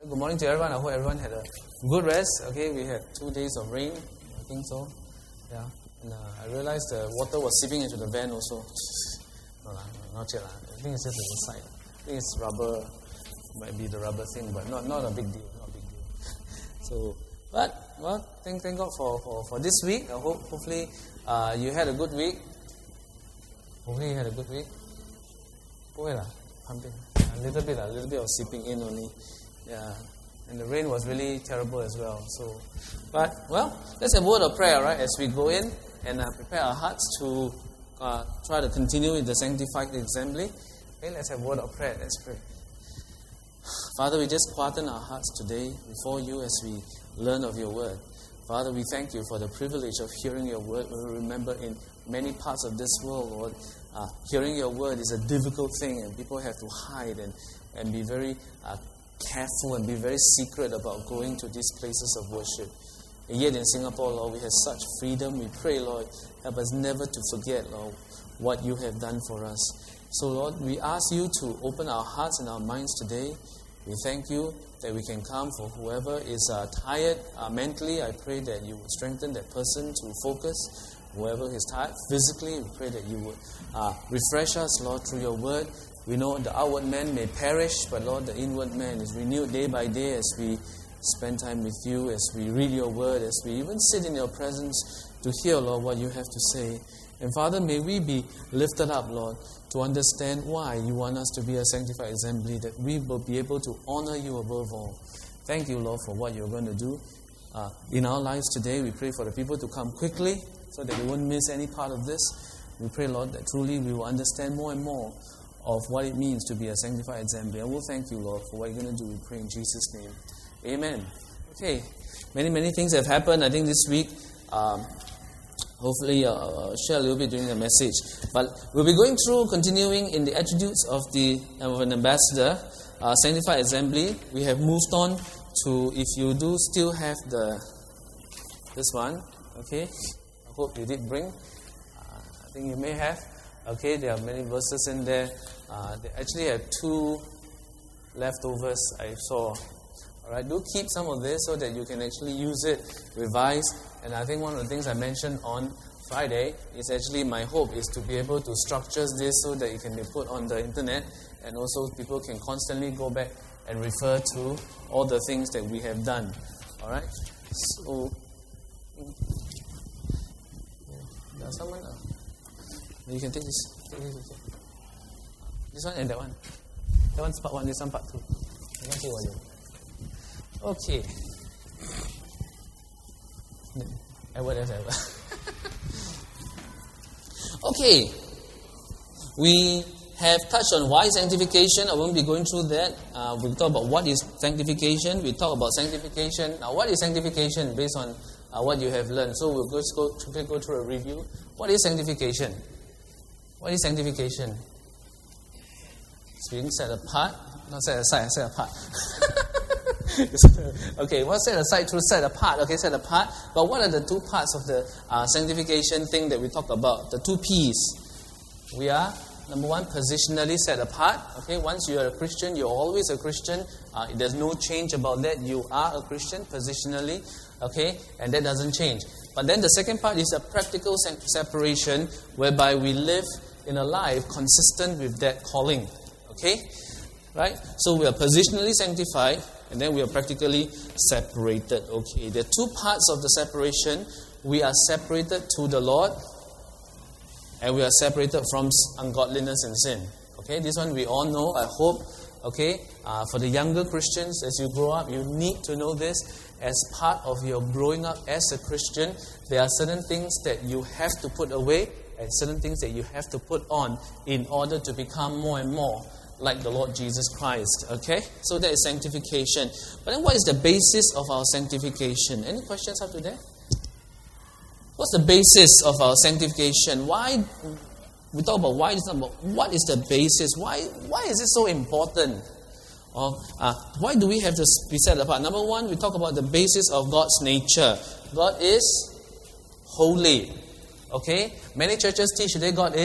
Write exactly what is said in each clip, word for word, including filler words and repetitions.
Good morning to everyone. I hope everyone had a good rest. Okay, we had two days of rain. I think so. Yeah. And uh, I realized the water was seeping into the van also. No, no, not yet. I think it's just inside. I think it's rubber. Might be the rubber thing, but not not a big deal. Not a big deal. So, but well, thank thank God for, for, for this week. I hope hopefully uh, you had a good week. Hopefully you had a good week. 不会啦, pumping. A little bit, a little bit of seeping in only. Yeah, and the rain was really terrible as well. So, but well, let's have a word of prayer, right? As we go in and uh, prepare our hearts to uh, try to continue with the sanctified assembly. Okay, let's have a word of prayer. Let's pray. Father, we just quieten our hearts today before you as we learn of your word. Father, we thank you for the privilege of hearing your word. We remember in many parts of this world, Lord, uh, hearing your word is a difficult thing, and people have to hide and, and be very uh, careful and be very secret about going to these places of worship. And yet in Singapore, Lord, we have such freedom. We pray, Lord, help us never to forget, Lord, what you have done for us. So, Lord, we ask you to open our hearts and our minds today. We thank you that we can come. For whoever is uh, tired uh, mentally, I pray that you would strengthen that person to focus. Whoever is tired physically, we pray that you would uh, refresh us, Lord, through your word. We know the outward man may perish, but Lord, the inward man is renewed day by day as we spend time with you, as we read your word, as we even sit in your presence to hear, Lord, what you have to say. And Father, may we be lifted up, Lord, to understand why you want us to be a sanctified assembly, that we will be able to honor you above all. Thank you, Lord, for what you're going to do uh, in our lives today. We pray for the people to come quickly so that they won't miss any part of this. We pray, Lord, that truly we will understand more and more of what it means to be a sanctified assembly. And we'll thank you, Lord, for what you're going to do. We pray in Jesus' name. Amen. Okay. Many, many things have happened, I think, this week. Um, hopefully, uh, I'll share a little bit during the message. But we'll be going through, continuing in the attributes of the of an ambassador, uh, sanctified assembly. We have moved on to, if you do still have the this one, okay. I hope you did bring. Uh, I think you may have. Okay, there are many verses in there. Uh, they actually have two leftovers I saw. Alright, do keep some of this so that you can actually use it, revise. And I think one of the things I mentioned on Friday is actually my hope is to be able to structure this so that it can be put on the internet, and also people can constantly go back and refer to all the things that we have done. Alright, so there's someone. Uh, You can take this. Take this, okay. This one and that one. That one's part one, this one part two. You can see what you Okay. Ever, ever, ever. Okay. We have touched on why sanctification. I won't be going through that. Uh, we'll talk about what is sanctification. We talk about sanctification. Now, what is sanctification based on uh, what you have learned? So we'll just go, go through a review. What is sanctification? What is sanctification? It's being set apart. Not set aside, set apart. Okay, what's set aside through set apart? Okay, set apart. But what are the two parts of the uh, sanctification thing that we talk about? The two P's. We are, number one, positionally set apart. Okay, once you are a Christian, you're always a Christian. Uh, there's no change about that. You are a Christian positionally. Okay, and that doesn't change. But then the second part is a practical separation whereby we live in a life consistent with that calling. Okay? Right? So we are positionally sanctified and then we are practically separated. Okay. There are two parts of the separation. We are separated to the Lord and we are separated from ungodliness and sin. Okay? This one we all know, I hope. Okay? Uh, for the younger Christians, as you grow up, you need to know this. As part of your growing up as a Christian, there are certain things that you have to put away and certain things that you have to put on in order to become more and more like the Lord Jesus Christ. Okay? So that is sanctification. But then what is the basis of our sanctification? Any questions up to that? What's the basis of our sanctification? Why? We talk about why, about what is the basis? Why, why is it so important? Or, uh, why do we have to be set apart? Number one, we talk about the basis of God's nature. God is holy. Okay? Many churches teach that God is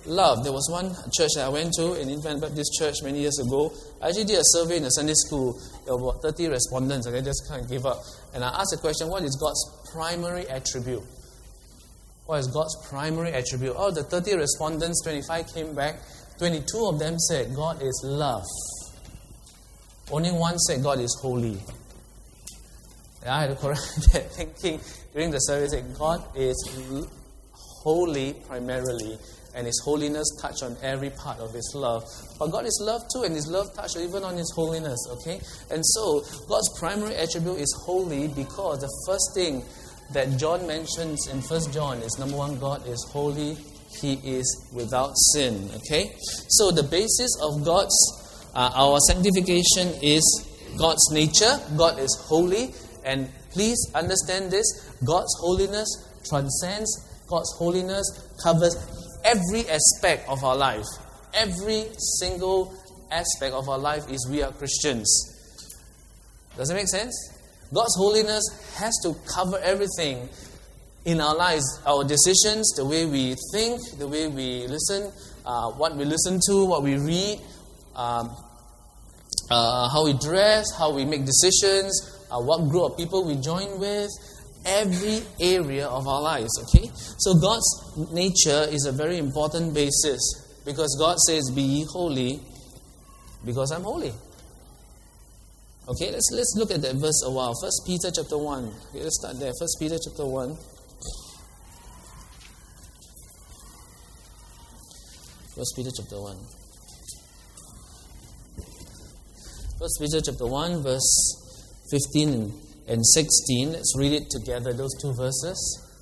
love. There was one church that I went to, an Independent Baptist church many years ago. I actually did a survey in a Sunday school. There were about thirty respondents, and I just kind of gave up. And I asked the question, what is God's primary attribute? What is God's primary attribute? Out of the thirty respondents, twenty-five came back. twenty-two of them said God is love. Only one said God is holy. And I had to correct that thinking during the service that God is holy primarily, and His holiness touched on every part of His love. But God is love too, and His love touched even on His holiness, okay? And so, God's primary attribute is holy because the first thing that John mentions in First John is, number one, God is holy. He is without sin, okay? So, the basis of God's, uh, our sanctification is God's nature. God is holy. And please understand this, God's holiness transcends, God's holiness covers every aspect of our life. Every single aspect of our life is we are Christians. Does it make sense? God's holiness has to cover everything in our lives. Our decisions, the way we think, the way we listen, uh, what we listen to, what we read, um, uh, how we dress, how we make decisions, Uh, what group of people we join with, every area of our lives, okay? So God's nature is a very important basis because God says, be ye holy because I'm holy. Okay, let's let's look at that verse a while. First Peter chapter one. Okay, let's start there. First Peter chapter one. First Peter chapter one. First Peter chapter one, verse fifteen and sixteen. Let's read it together, those two verses.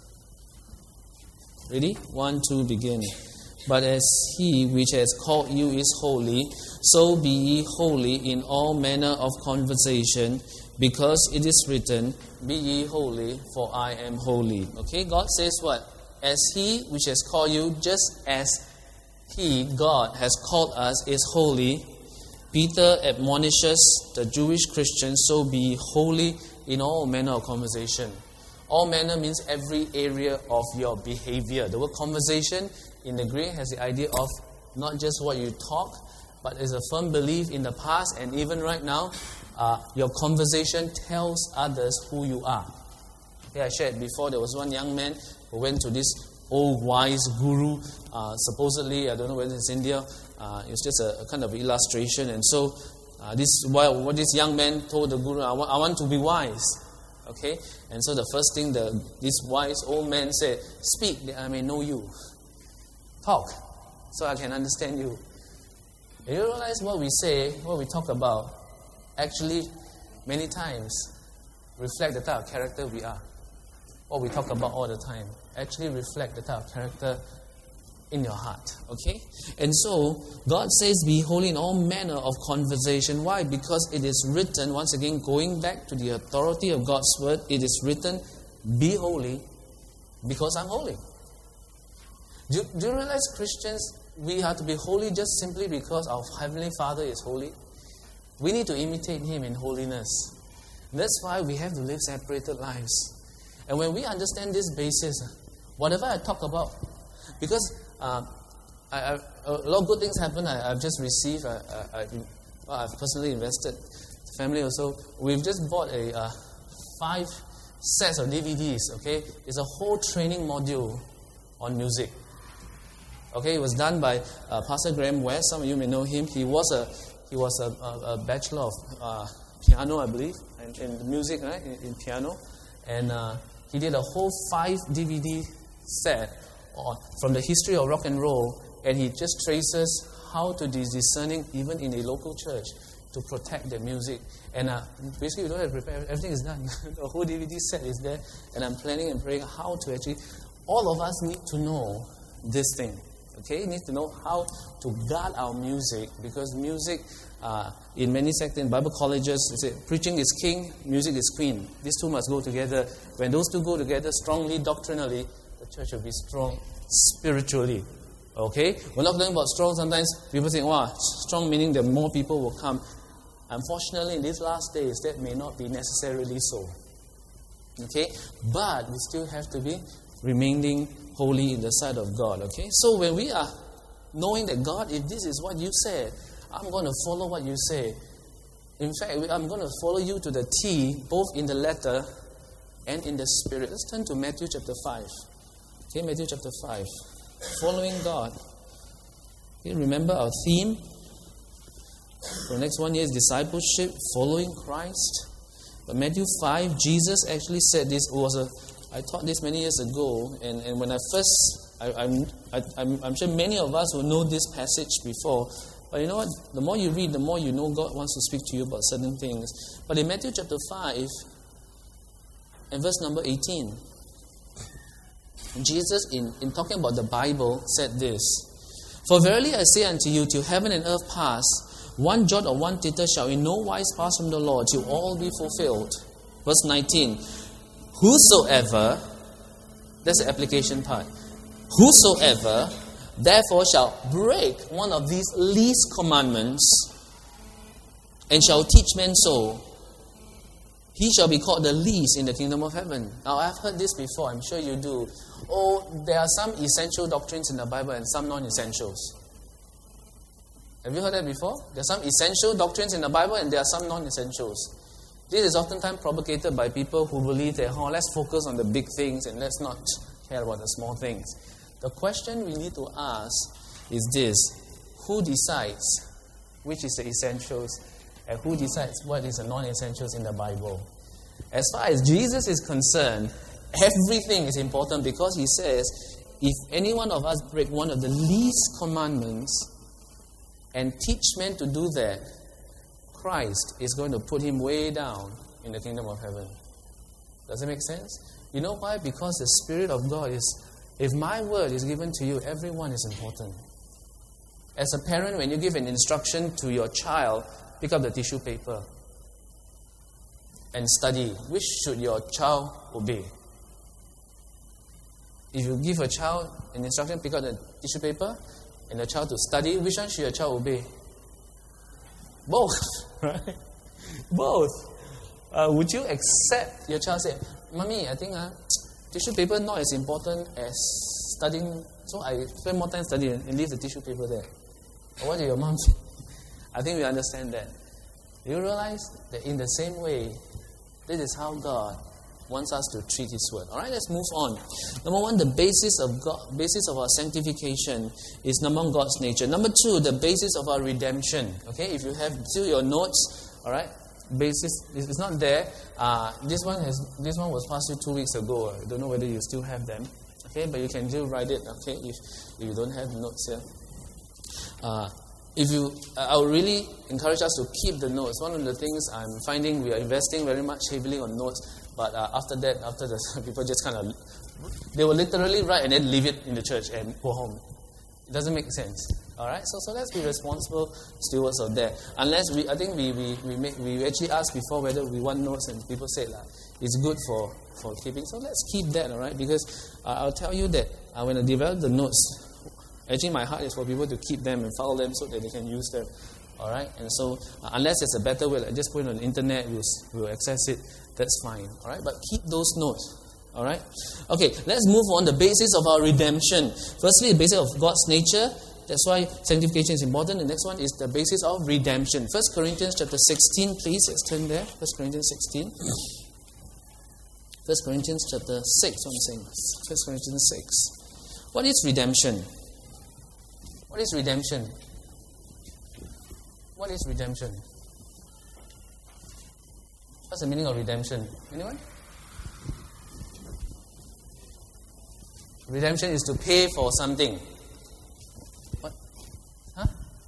Ready? One, two, begin. But as He which has called you is holy, so be ye holy in all manner of conversation, because it is written, be ye holy, for I am holy. Okay, God says what? As He which has called you, just as He, God, has called us, is holy, Peter admonishes the Jewish Christians, so be holy in all manner of conversation. All manner means every area of your behavior. The word conversation in the Greek has the idea of not just what you talk, but is a firm belief in the past and even right now, uh, your conversation tells others who you are. Okay, I shared before, there was one young man who went to this old wise guru, uh, supposedly, I don't know whether it's India. Uh, it was just a, a kind of illustration. And so, uh, this well, what this young man told the guru, I want, I want to be wise. Okay? And so the first thing the, this wise old man said, speak that I may know you. Talk, so I can understand you. And you realize what we say, what we talk about, actually, many times, reflect the type of character we are. What we talk about all the time actually reflect the type of character in your heart, okay? And so, God says, be holy in all manner of conversation. Why? Because it is written, once again, going back to the authority of God's word, it is written, be holy because I'm holy. Do you, do you realize, Christians, we have to be holy just simply because our Heavenly Father is holy? We need to imitate Him in holiness. That's why we have to live separated lives. And when we understand this basis, whatever I talk about, because Uh, I, I, a lot of good things happen. I, I've just received, I, I, I, well, I've personally invested, the family also, we've just bought a uh, five sets of D V Ds, okay? It's a whole training module on music. Okay, it was done by uh, Pastor Graham West. Some of you may know him. He was a he was a, a, a bachelor of uh, piano, I believe, in, in music, right? In, in piano. And uh, he did a whole five D V D set on, from the history of rock and roll, and he just traces how to be discerning even in a local church to protect the music. And uh, basically, we don't have to prepare. Everything is done. The whole D V D set is there, and I'm planning and praying how to actually. All of us need to know this thing. Okay, need to know how to guard our music, because music, uh, in many sects, in Bible colleges, they say preaching is king, music is queen. These two must go together. When those two go together strongly doctrinally, the church will be strong spiritually. Okay? We're not talking about strong. Sometimes people think, wow, strong meaning that more people will come. Unfortunately, in these last days, that may not be necessarily so. Okay? But we still have to be remaining holy in the sight of God. Okay? So when we are knowing that, God, if this is what you said, I'm going to follow what you say. In fact, I'm going to follow you to the T, both in the letter and in the spirit. Let's turn to Matthew chapter five. Okay, Matthew chapter five. Following God. Okay, remember our theme for the next one year is discipleship, following Christ. But Matthew five, Jesus actually said this. Was a I taught this many years ago, and, and when I first, I, I'm, I, I'm, I'm sure many of us will know this passage before. But you know what? The more you read, the more you know God wants to speak to you about certain things. But in Matthew chapter five, and verse number eighteen, Jesus, in, in talking about the Bible, said this: For verily I say unto you, till heaven and earth pass, one jot or one tittle shall in no wise pass from the law, till all be fulfilled. Verse nineteen, Whosoever, that's the application part, whosoever therefore shall break one of these least commandments, and shall teach men so, he shall be called the least in the kingdom of heaven. Now, I've heard this before, I'm sure you do. Oh, there are some essential doctrines in the Bible and some non-essentials. Have you heard that before? There are some essential doctrines in the Bible and there are some non-essentials. This is oftentimes propagated by people who believe that, oh, let's focus on the big things and let's not care about the small things. The question we need to ask is this: who decides which is the essentials and who decides what is the non-essentials in the Bible? As far as Jesus is concerned, everything is important, because he says, if any one of us break one of the least commandments and teach men to do that, Christ is going to put him way down in the kingdom of heaven. Does it make sense? You know why? Because the Spirit of God is, if my word is given to you, everyone is important. As a parent, when you give an instruction to your child, pick up the tissue paper and study. Which should your child obey? If you give a child an instruction, pick up the tissue paper, and the child to study, which one should your child obey? Both, right? Both. Uh, would you accept your child say, Mommy, I think uh, tissue paper not as important as studying, so I spend more time studying and leave the tissue paper there? Or what do your mom say? I think we understand that. Do you realize that in the same way, this is how God wants us to treat His Word? All right, let's move on. Number one, the basis of God, basis of our sanctification is number one, God's nature. Number two, the basis of our redemption. Okay, if you have still your notes, all right, basis, if it's not there, uh, this one has this one was passed you two weeks ago. I don't know whether you still have them. Okay, but you can still write it. Okay, if if you don't have notes here. Uh, If you, I would really encourage us to keep the notes. One of the things I'm finding, we are investing very much heavily on notes, but uh, after that, after the people just kind of, they will literally write and then leave it in the church and go home. It doesn't make sense. All right, so so let's be responsible stewards of that. Unless we, I think we we we, make, we actually asked before whether we want notes, and people said that it's good for for keeping. So let's keep that. All right, because uh, I'll tell you that uh, when I developed the notes, actually, my heart is for people to keep them and file them so that they can use them. All right? And so, uh, unless there's a better way, like just put it on the internet, we'll, we'll access it, that's fine. All right? But keep those notes. All right? Okay, let's move on. The basis of our redemption. Firstly, the basis of God's nature. That's why sanctification is important. The next one is the basis of redemption. First Corinthians chapter sixteen, please. Let's turn there. First Corinthians sixteen. First Corinthians chapter six, what I'm saying. First Corinthians six. What is redemption? What is redemption? What is redemption? What's the meaning of redemption? Anyone? Redemption is to pay for something. What? Huh?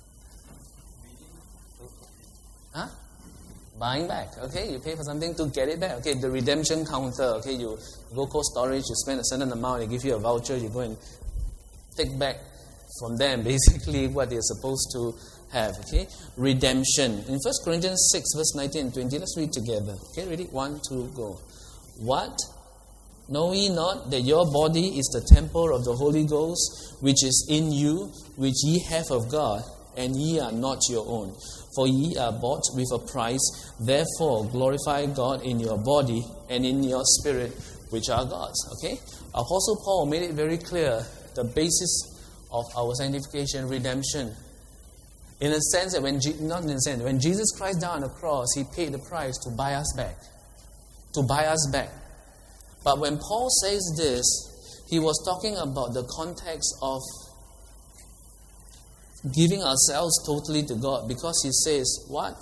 Huh? Buying back. Okay, you pay for something to get it back. Okay, the redemption counter. Okay, you go Cold Storage, you spend a certain amount, they give you a voucher, you go and take back from them basically what they're supposed to have. Okay, redemption. In First Corinthians six, verse nineteen and twenty, let's read together. Okay, ready? One, two, go. What? Know ye not that your body is the temple of the Holy Ghost, which is in you, which ye have of God, and ye are not your own? For ye are bought with a price. Therefore glorify God in your body and in your spirit, which are God's. Okay? Apostle Paul made it very clear the basis of our sanctification, redemption. In a sense that when, Je- not in a sense, when Jesus Christ died on the cross, He paid the price to buy us back. To buy us back. But when Paul says this, he was talking about the context of giving ourselves totally to God, because he says, what?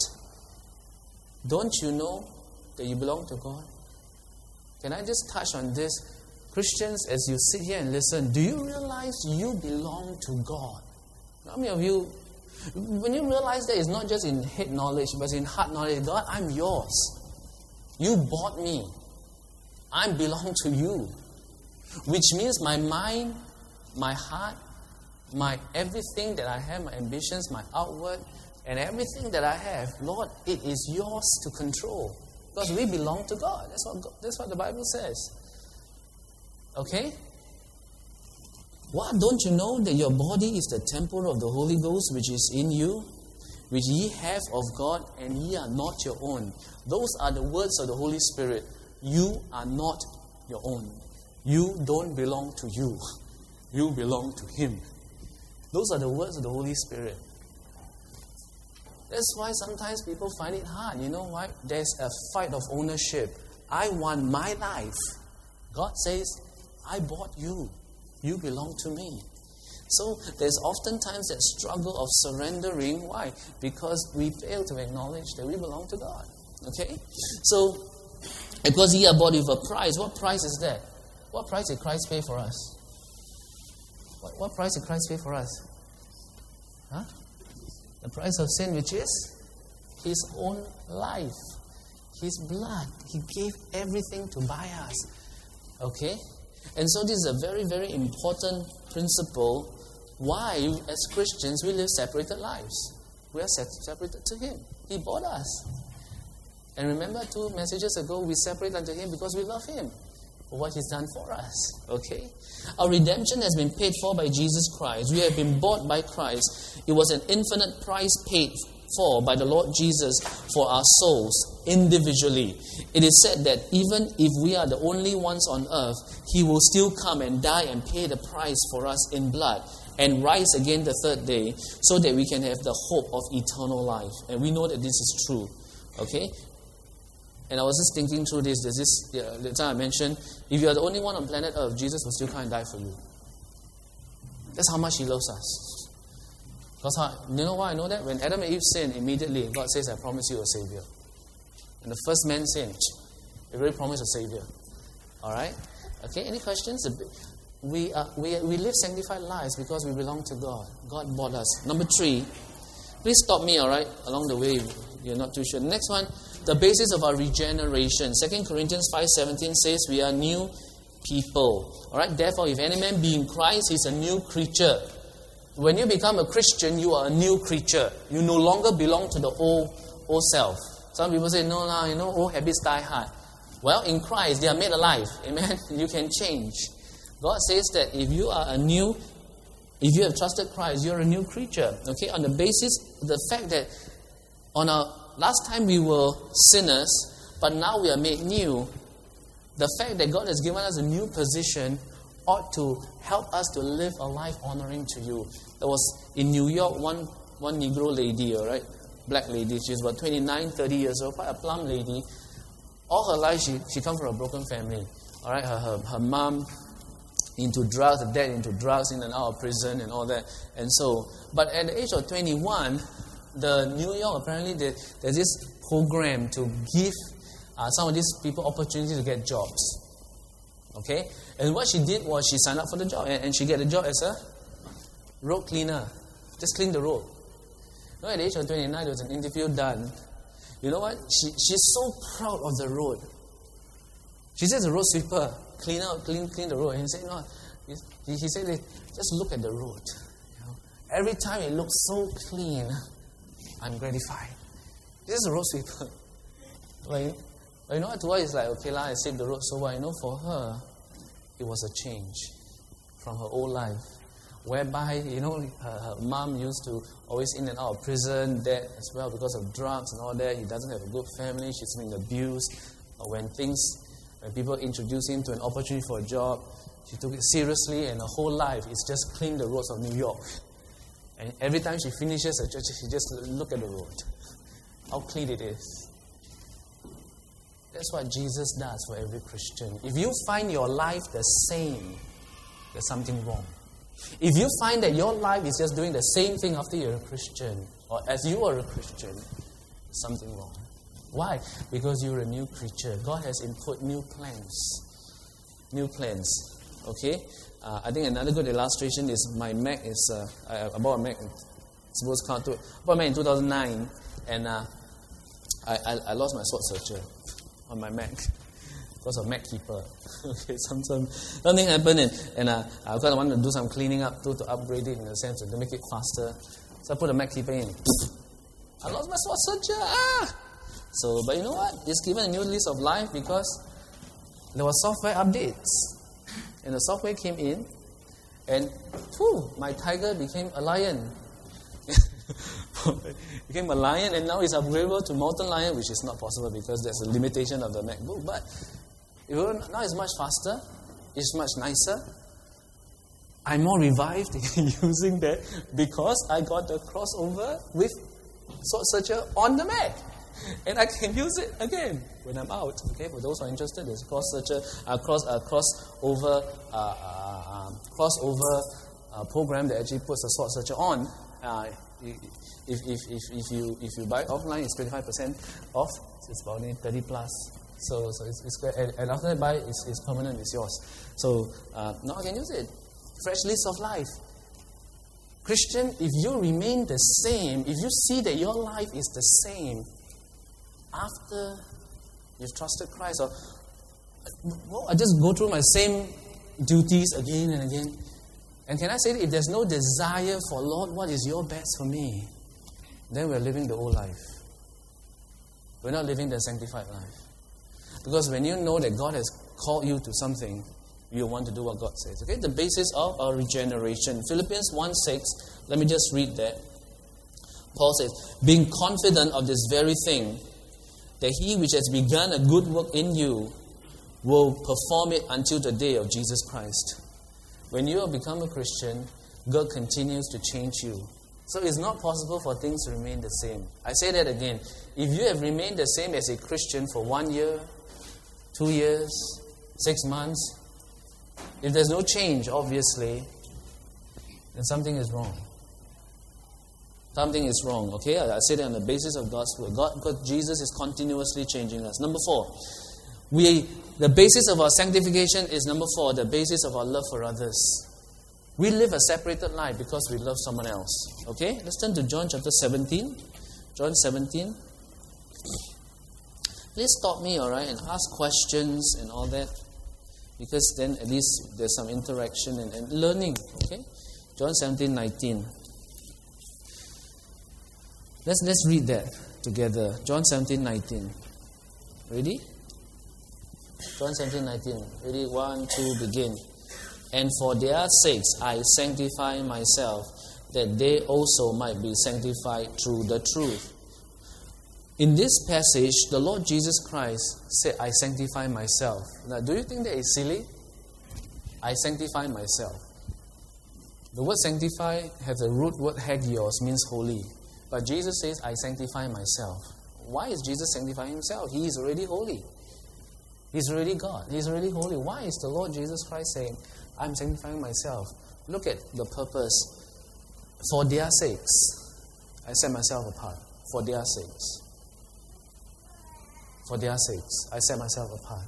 Don't you know that you belong to God? Can I just touch on this? Christians, as you sit here and listen, do you realize you belong to God? How many of you, when you realize that it's not just in head knowledge, but it's in heart knowledge, God, I'm yours. You bought me. I belong to you. Which means my mind, my heart, my everything that I have, my ambitions, my outward, and everything that I have, Lord, it is yours to control. Because we belong to God. That's what God, that's what the Bible says. Okay? What? Don't you know that your body is the temple of the Holy Ghost which is in you, which ye have of God, and ye are not your own? Those are the words of the Holy Spirit. You are not your own. You don't belong to you. You belong to Him. Those are the words of the Holy Spirit. That's why sometimes people find it hard. You know why? There's a fight of ownership. I want my life. God says, I bought you. You belong to me. So there's oftentimes that struggle of surrendering. Why? Because we fail to acknowledge that we belong to God. Okay? So, because He are bought with a price. What price is that? What price did Christ pay for us? What, what price did Christ pay for us? Huh? The price of sin, which is His own life. His blood. He gave everything to buy us. Okay? And so this is a very, very important principle. Why, as Christians, we live separated lives. We are separated to Him. He bought us. And remember two messages ago, we separate unto Him because we love Him for what He's done for us. Okay? Our redemption has been paid for by Jesus Christ. We have been bought by Christ. It was an infinite price paid for by the Lord Jesus for our souls individually. It is said that even if we are the only ones on earth, He will still come and die and pay the price for us in blood and rise again the third day so that we can have the hope of eternal life. And we know that this is true. Okay? And I was just thinking through this. There's this, yeah, the time I mentioned, if you are the only one on planet Earth, Jesus will still come and die for you. That's how much He loves us. Because how, you know why I know that? When Adam and Eve sinned, immediately God says, I promise you a Savior. And the first man sinned. He really promised a Savior. Alright? Okay, any questions? We, are, we, we live sanctified lives because we belong to God. God bought us. Number three, please stop me, alright? Along the way, you're not too sure. The next one, the basis of our regeneration. Second Corinthians five seventeen says we are new people. Alright, therefore, if any man be in Christ, he's a new creature. When you become a Christian, you are a new creature. You no longer belong to the old, old self. Some people say, no, no, you know, old habits die hard. Well, in Christ, they are made alive. Amen? You can change. God says that if you are a new, if you have trusted Christ, you're a new creature. Okay? On the basis, the fact that on our last time we were sinners, but now we are made new, the fact that God has given us a new position ought to help us to live a life honoring to you. There was in New York one one Negro lady, all right, black lady. She was about twenty-nine, thirty years old, quite a plump lady. All her life, she she comes from a broken family. All right, her her, her mom into drugs, her dad into drugs, in and out of prison, and all that. And so, but at the age of twenty-one, the New York apparently there, there's this program to give uh, some of these people opportunity to get jobs. Okay? And what she did was she signed up for the job. And, and she got a job as a road cleaner. Just clean the road. You know, at the age of twenty-nine, there was an interview done. You know what? She She's so proud of the road. She says the road sweeper, clean out, clean, clean the road. And he said, no. He, he said, just look at the road. You know, every time it looks so clean, I'm gratified. This is a road sweeper. Like, but you know what, to her it's like, okay lah, I saved the road, so what? You know, for her, it was a change from her old life. Whereby, you know, her, her mom used to always in and out of prison, dad as well because of drugs and all that. He doesn't have a good family, she's being abused. When things, when people introduce him to an opportunity for a job, She took it seriously, and her whole life is just clean the roads of New York. And every time she finishes her church, she just look at the road. How clean it is. That's what Jesus does for every Christian. If you find your life the same, there's something wrong. If you find that your life is just doing the same thing after you're a Christian, or as you are a Christian, something wrong. Why? Because you're a new creature. God has input new plans. New plans. Okay? Uh, I think another good illustration is my Mac is, uh, I, I bought a Mac, suppose count to, I bought a Mac in two thousand nine, and uh, I, I, I lost my sword searcher on my Mac. Because of MacKeeper. Okay, some, some, something happened, and, and uh, I kind of wanted to do some cleaning up to, to upgrade it in a sense, to make it faster. So I put a MacKeeper in. I lost my sword searcher. Ah! So, but you know what? It's given a new lease of life because there were software updates. And the software came in, and whew, my tiger became a lion. Became a lion, and now it's upgradable to mountain lion, which is not possible because there's a limitation of the MacBook. But it will, now it's much faster, it's much nicer. I'm more revived in using that because I got the crossover with Sword Searcher on the Mac. And I can use it again when I'm out. Okay, for those who are interested, there's a cross searcher, uh, cross, uh, crossover, uh, uh, um, crossover uh, program that actually puts a Sword Searcher on. Uh, if, if, if, if you if you buy offline, it's twenty-five percent off. It's about thirty plus. So so it's, it's good. And, and after that buy, it's, it's permanent. It's yours. So uh, now I can use it. Fresh lease of life. Christian, if you remain the same, if you see that your life is the same after you've trusted Christ, or well, I just go through my same duties again and again. And can I say that if there's no desire for, Lord, what is your best for me? Then we're living the old life. We're not living the sanctified life. Because when you know that God has called you to something, you want to do what God says. Okay, the basis of our regeneration. Philippians one six, let me just read that. Paul says, being confident of this very thing, that he which has begun a good work in you will perform it until the day of Jesus Christ. When you have become a Christian, God continues to change you. So it's not possible for things to remain the same. I say that again. If you have remained the same as a Christian for one year, two years, six months, if there's no change, obviously, then something is wrong. Something is wrong, okay? I say that on the basis of God's word. God, God, Jesus is continuously changing us. Number four, we, the basis of our sanctification is number four, the basis of our love for others. We live a separated life because we love someone else. Okay? Let's turn to John chapter seventeen. John seventeen. Please stop me, alright, and ask questions and all that. Because then at least there's some interaction and, and learning. Okay? John seventeen nineteen. Let's let's read that together. John seventeen nineteen. Ready? John seventeen nineteen. Ready? One, two, begin. And for their sakes I sanctify myself, that they also might be sanctified through the truth. In this passage, the Lord Jesus Christ said, I sanctify myself. Now, do you think that is silly? I sanctify myself. The word sanctify has a root word hagios, means holy. But Jesus says, I sanctify myself. Why is Jesus sanctifying himself? He is already holy. He's already God. He's already holy. Why is the Lord Jesus Christ saying, I'm sanctifying myself? Look at the purpose. For their sakes, I set myself apart. For their sakes. For their sakes, I set myself apart.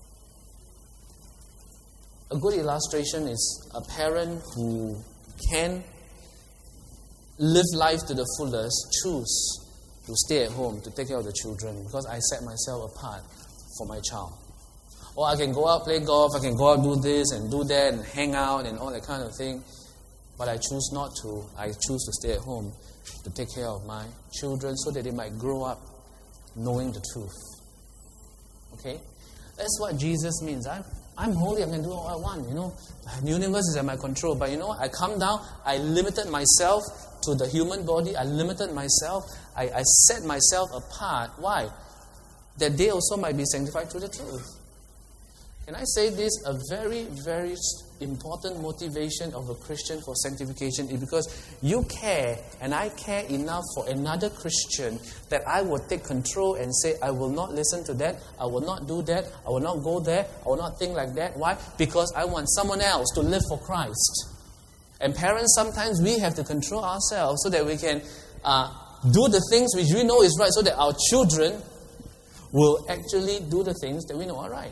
A good illustration is a parent who can live life to the fullest, choose to stay at home to take care of the children because I set myself apart for my child. Or I can go out, play golf, I can go out, do this and do that and hang out and all that kind of thing. But I choose not to. I choose to stay at home to take care of my children so that they might grow up knowing the truth. Okay? That's what Jesus means. I'm, I'm holy, I can do what I want, you know. The universe is at my control. But you know what? I come down, I limited myself to the human body. I limited myself. I, I set myself apart. Why? That they also might be sanctified through the truth. Can I say this? A very, very important motivation of a Christian for sanctification is because you care, and I care enough for another Christian that I will take control and say, I will not listen to that, I will not do that, I will not go there, I will not think like that. Why? Because I want someone else to live for Christ. And parents, sometimes we have to control ourselves so that we can uh, do the things which we know is right, so that our children will actually do the things that we know are right.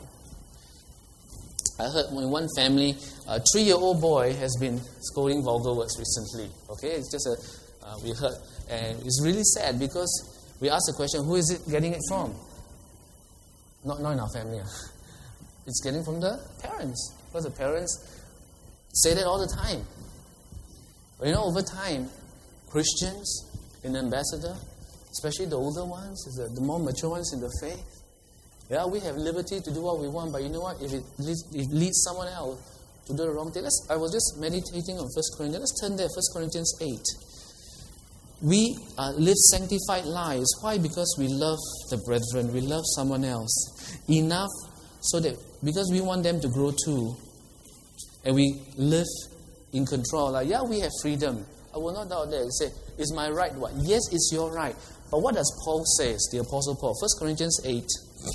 I heard in one family, a three-year-old boy has been scolding vulgar words recently. Okay, it's just a, uh, we heard, and it's really sad because we asked the question, who is it getting it from? Not, not in our family. It's getting from the parents, because the parents say that all the time. But you know, over time, Christians in Ambassador, especially the older ones, the, the more mature ones in the faith, yeah, we have liberty to do what we want, but you know what? If it leads, if it leads someone else to do the wrong thing, let's, I was just meditating on First Corinthians. Let's turn there, First Corinthians eight. We uh, live sanctified lives. Why? Because we love the brethren, we love someone else enough so that, because we want them to grow too, and we live in control. Like, yeah, we have freedom. I will not doubt that. Say, is my right what? Yes, it's your right. But what does Paul say, the Apostle Paul? First Corinthians eight.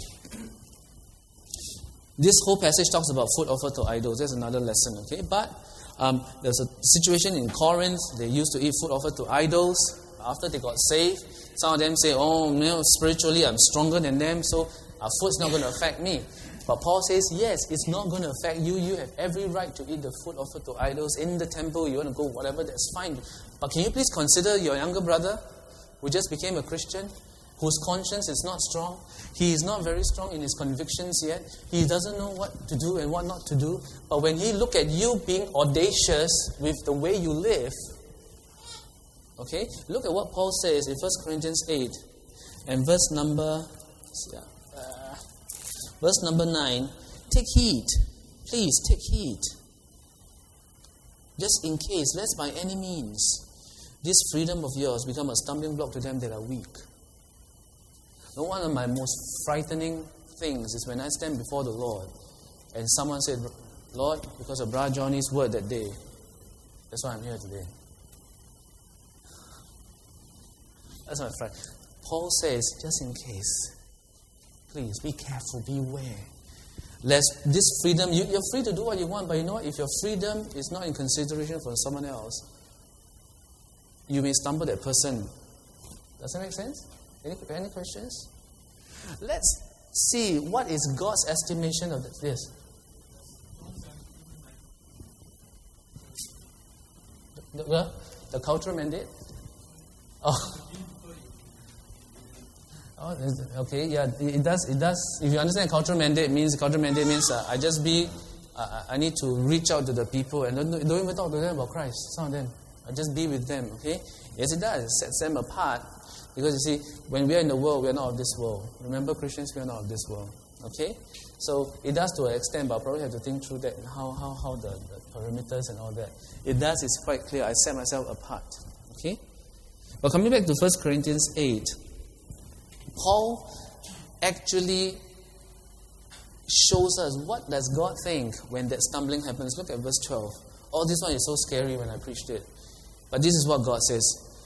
This whole passage talks about food offered to idols. There's another lesson, okay? But um, there's a situation in Corinth. They used to eat food offered to idols. After they got saved, some of them say, oh, you know, spiritually I'm stronger than them, so our food's not going to affect me. But Paul says, yes, it's not going to affect you. You have every right to eat the food offered to idols in the temple. You want to go, whatever, that's fine. But can you please consider your younger brother who just became a Christian, whose conscience is not strong? He is not very strong in his convictions yet. He doesn't know what to do and what not to do. But when he look at you being audacious with the way you live, okay, look at what Paul says in First Corinthians eight and verse number, uh, verse number nine. Take heed. Please, take heed. Just in case, lest by any means this freedom of yours become a stumbling block to them that are weak. Now, one of my most frightening things is when I stand before the Lord and someone said, Lord, because of Brother Johnny's word that day, that's why I'm here today. That's my friend. Paul says, just in case, please be careful, beware. Lest this freedom, you, you're free to do what you want, but you know what? If your freedom is not in consideration for someone else, you may stumble that person. Does that make sense? Any, any questions? Let's see what is God's estimation of this. Yes. The, the, the cultural mandate? Oh. Oh, okay, yeah, it does, it does. If you understand cultural mandate means, cultural mandate means uh, I just be, uh, I need to reach out to the people and don't, don't even talk to them about Christ, some of them. I just be with them, okay? Yes, it does. It sets them apart. Because you see, when we are in the world, we are not of this world. Remember, Christians, we are not of this world. Okay? So it does to an extent, but I probably have to think through that, how how, how the, the perimeters and all that. It does, it's quite clear. I set myself apart. Okay? But coming back to First Corinthians eight, Paul actually shows us what does God think when that stumbling happens. Look at verse twelve. Oh, this one is so scary when I preached it. But this is what God says.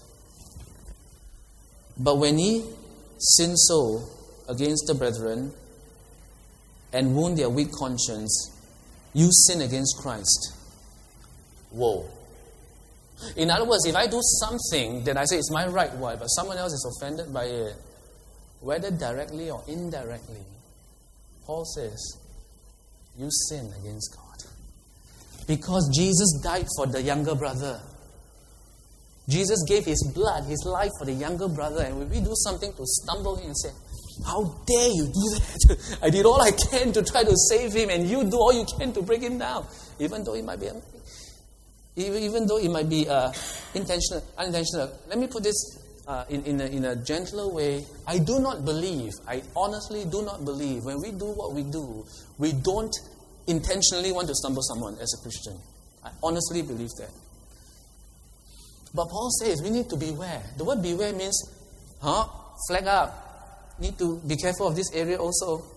But when ye sin so against the brethren and wound their weak conscience, you sin against Christ. Whoa. In other words, if I do something that I say it's my right, why? But someone else is offended by it, whether directly or indirectly, Paul says, you sin against God. Because Jesus died for the younger brother. Jesus gave his blood, his life for the younger brother. And when we do something to stumble him and say, how dare you do that? I did all I can to try to save him, and you do all you can to bring him down. Even though it might be, even though it might be uh, intentional, unintentional. Let me put this uh, in, in, a, in a gentler way. I do not believe, I honestly do not believe, when we do what we do, we don't intentionally want to stumble someone as a Christian. I honestly believe that. But Paul says we need to beware. The word beware means, huh? Flag up. Need to be careful of this area also.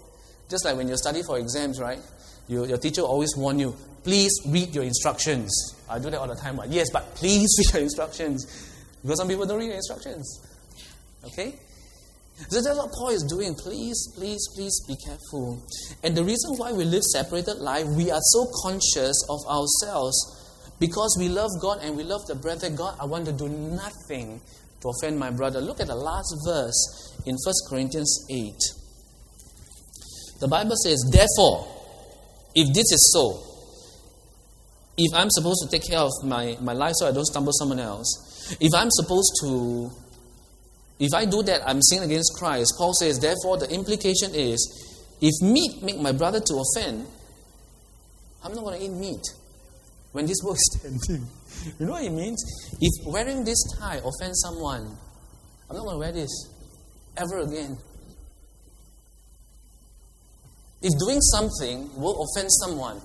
Just like when you study for exams, right? You, your teacher always warn you, please read your instructions. I do that all the time. But yes, but please read your instructions. Because some people don't read your instructions. Okay? So that's what Paul is doing. Please, please, please be careful. And the reason why we live separated life, we are so conscious of ourselves because we love God and we love the brethren. God, I want to do nothing to offend my brother. Look at the last verse in First Corinthians eight. The Bible says, therefore, if this is so, if I'm supposed to take care of my, my life so I don't stumble someone else, if I'm supposed to, if I do that, I'm sinning against Christ. Paul says, therefore, the implication is, if meat make my brother to offend, I'm not going to eat meat when this work is standing. You know what it means? If wearing this tie offends someone, I'm not going to wear this ever again. If doing something will offend someone,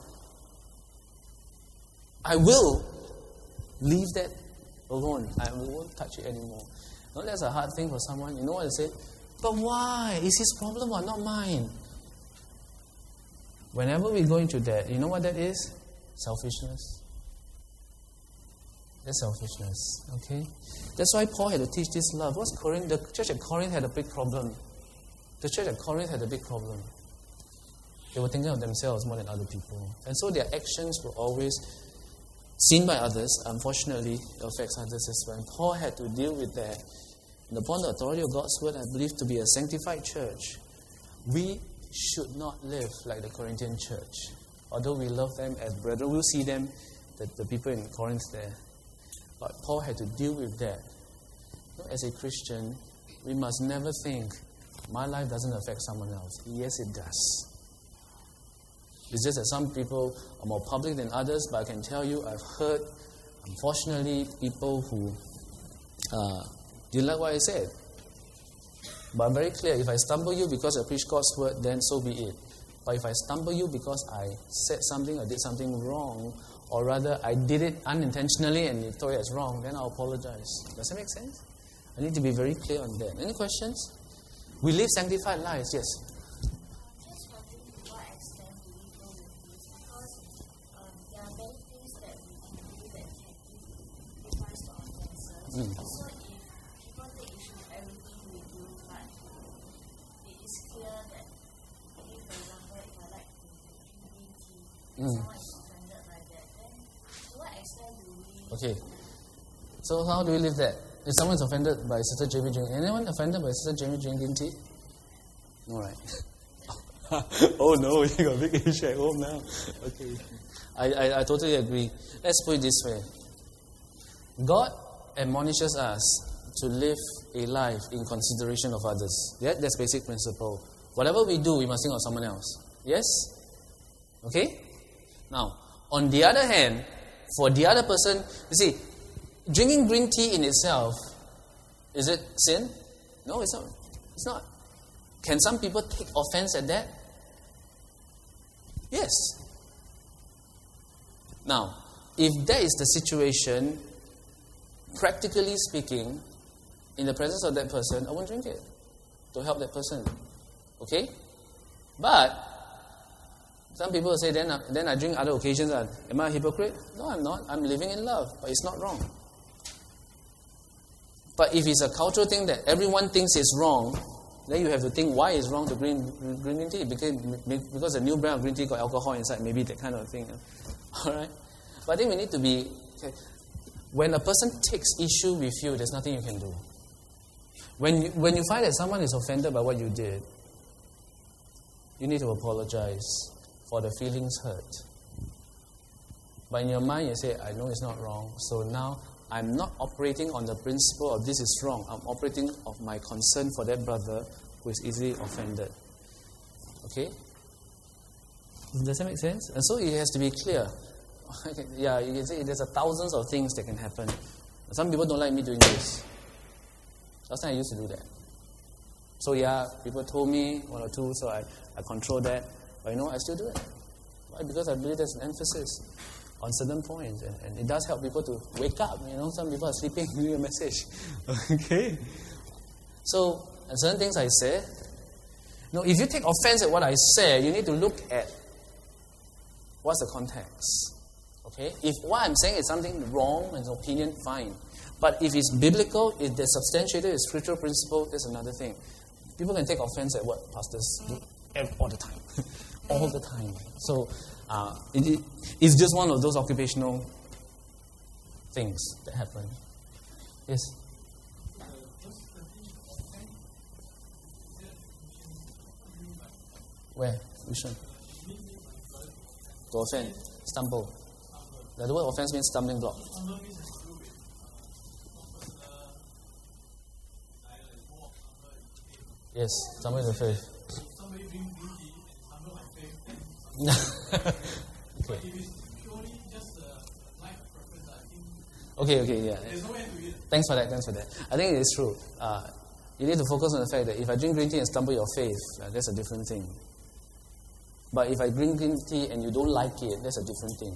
I will leave that alone. I won't touch it anymore. No, that's a hard thing for someone. You know what they say? But why? It's his problem or not mine? Whenever we go into that, you know what that is? Selfishness. That's selfishness. Okay? That's why Paul had to teach this love. What's Corinth? The church at Corinth had a big problem. The church at Corinth had a big problem. They were thinking of themselves more than other people. And so their actions were always seen by others. Unfortunately, it affects others as well. And Paul had to deal with that. And upon the authority of God's word, I believe to be a sanctified church, we should not live like the Corinthian church. Although we love them as brethren, we'll see them, the, the people in Corinth there. But Paul had to deal with that. As a Christian, we must never think, my life doesn't affect someone else. Yes, it does. It's just that some people are more public than others, but I can tell you, I've heard, unfortunately, people who uh, didn't like what I said. But I'm very clear, if I stumble you because I preach God's word, then so be it. But if I stumble you because I said something or did something wrong, or rather I did it unintentionally and you thought it's wrong, then I'll apologize. Does that make sense? I need to be very clear on that. Any questions? We live sanctified lives, yes. Mm. So if people take issue with everything we do, but it is clear that, maybe for example, if I like to drink green tea, mm. someone is offended by that, then to what extent do we... Okay. So how do we live that? If someone is offended by Sister Jamie drinking, anyone offended by Sister Jamie drinking tea? All right. Oh no, you got a big issue at home now. Okay. I, I, I totally agree. Let's put it this way. God admonishes us to live a life in consideration of others. Yeah, that's basic principle. Whatever we do, we must think of someone else. Yes? Okay? Now, on the other hand, for the other person, you see, drinking green tea in itself, is it sin? No, it's not. It's not. Can some people take offense at that? Yes. Now, if that is the situation, practically speaking, in the presence of that person, I won't drink it to help that person. Okay? But some people will say, then I, then I drink other occasions. Am I a hypocrite? No, I'm not. I'm living in love, but it's not wrong. But if it's a cultural thing that everyone thinks is wrong, then you have to think why it's wrong to drink green, green tea. Because, because the new brand of green tea got alcohol inside, maybe that kind of thing. Alright? But I think we need to be... Okay, when a person takes issue with you, there's nothing you can do. When you, when you find that someone is offended by what you did, you need to apologize for the feelings hurt. But in your mind, you say, I know it's not wrong, so now I'm not operating on the principle of this is wrong. I'm operating of my concern for that brother who is easily offended. Okay? Does that make sense? And so it has to be clear. Yeah, you can say there's a thousands of things that can happen. Some people don't like me doing this. Last time I used to do that. So yeah, people told me one or two, so I, I control that. But you know, I still do it. Why? Because I believe there's an emphasis on certain points. And, and it does help people to wake up. You know, some people are sleeping, give me a message. Okay? So, and certain things I say, No, if you take offense at what I say, you need to look at what's the context. Okay? If what I'm saying is something wrong, it's an opinion, fine. But if it's biblical, if they're substantiated with scriptural principle, that's another thing. People can take offense at what pastors do all the time. all the time. So, uh, it, it's just one of those occupational things that happen. Yes? Where? Which one? To offend. Stumble. The word offense means stumbling block. Yes, stumble in the faith. Okay. Okay, okay, yeah. Thanks for that, thanks for that. I think it is true. Uh, you need to focus on the fact that if I drink green tea and stumble your faith, uh, that's a different thing. But if I drink green tea and you don't like it, that's a different thing.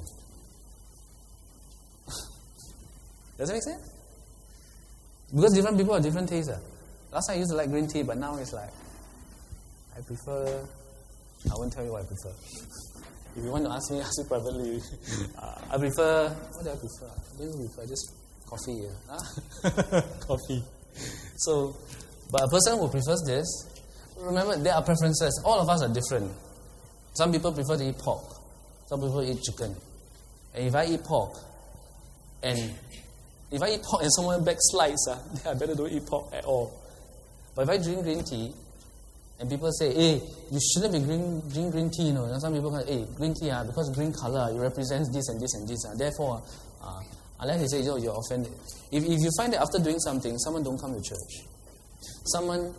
Does that make sense? Because different people have different tastes. Uh. Last time I used to like green tea, but now it's like, I prefer, I won't tell you what I prefer. If you want to ask me, ask me privately. Uh, I prefer, what do I prefer? I don't prefer, just coffee. Yeah. Huh? Coffee. So, but a person who prefers this, remember, there are preferences. All of us are different. Some people prefer to eat pork. Some people eat chicken. And if I eat pork, and if I eat pork and someone backslides, uh, I better don't eat pork at all. But if I drink green tea, and people say, hey, you shouldn't be green, drink green tea, you know. And some people say, hey, green tea, uh, because green color, it represents this and this and this. Uh, therefore, uh, unless they say, oh, you're offended. If, if you find that after doing something, someone don't come to church. Someone,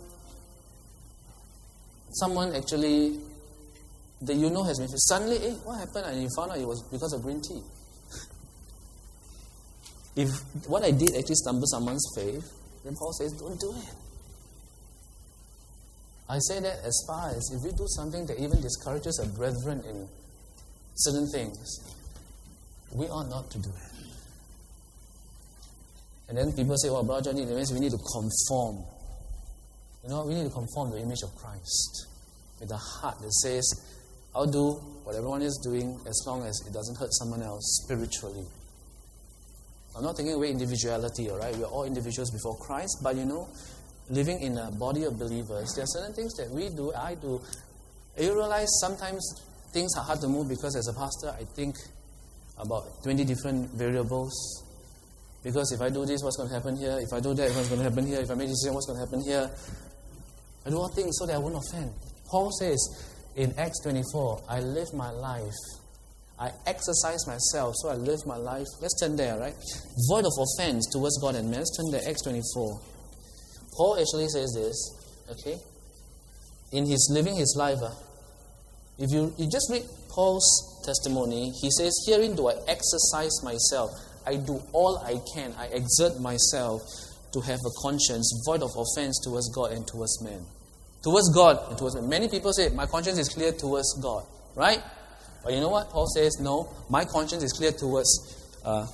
someone actually, that you know has been, suddenly, hey, what happened? And you found out it was because of green tea. If what I did actually stumbled someone's faith, then Paul says, don't do it. I say that as far as if we do something that even discourages a brethren in certain things, we ought not to do it. And then people say, well, Brother Johnny, that means we need to conform. You know, we need to conform to the image of Christ. With a heart that says, I'll do what everyone is doing as long as it doesn't hurt someone else spiritually. I'm not taking away individuality, all right? We are all individuals before Christ, but you know, living in a body of believers, there are certain things that we do, I do. You realize sometimes things are hard to move because as a pastor, I think about twenty different variables. Because if I do this, what's going to happen here? If I do that, what's going to happen here? If I make this decision, what's going to happen here? I do all things so that I won't offend. Paul says in Acts twenty-four, I live my life. I exercise myself, so I live my life. Let's turn there, right? Void of offense towards God and man. Let's turn there, Acts twenty-four. Paul actually says this, okay? In his living his life, uh, if you, you just read Paul's testimony, he says, herein do I exercise myself. I do all I can. I exert myself to have a conscience void of offense towards God and towards men. Towards God and towards men. Many people say, my conscience is clear towards God, right? But you know what? Paul says, no, my conscience is clear towards uh,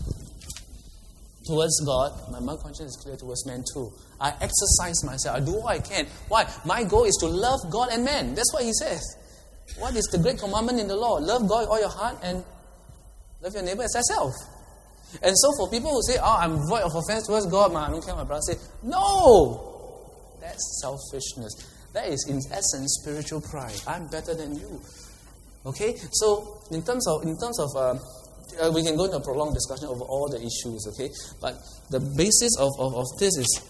towards God. My, my conscience is clear towards men too. I exercise myself. I do what I can. Why? My goal is to love God and men. That's what he says. What is the great commandment in the law? Love God with all your heart and love your neighbor as thyself. And so for people who say, oh, I'm void of offense towards God, man, I don't care what my brother say. No! That's selfishness. That is, in essence, spiritual pride. I'm better than you. Okay? So, in terms of, in terms of, uh, uh, we can go into a prolonged discussion over all the issues, okay? But the basis of, of, of this is,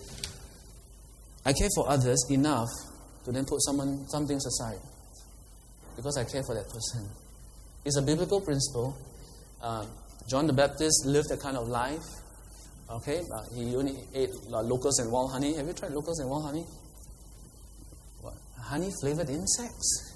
I care for others enough to then put someone, some things aside. Because I care for that person. It's a biblical principle. Um, John the Baptist lived that kind of life. Okay? Uh, he only ate uh, locusts and wild honey. Have you tried locusts and wild honey? What? Honey-flavored insects.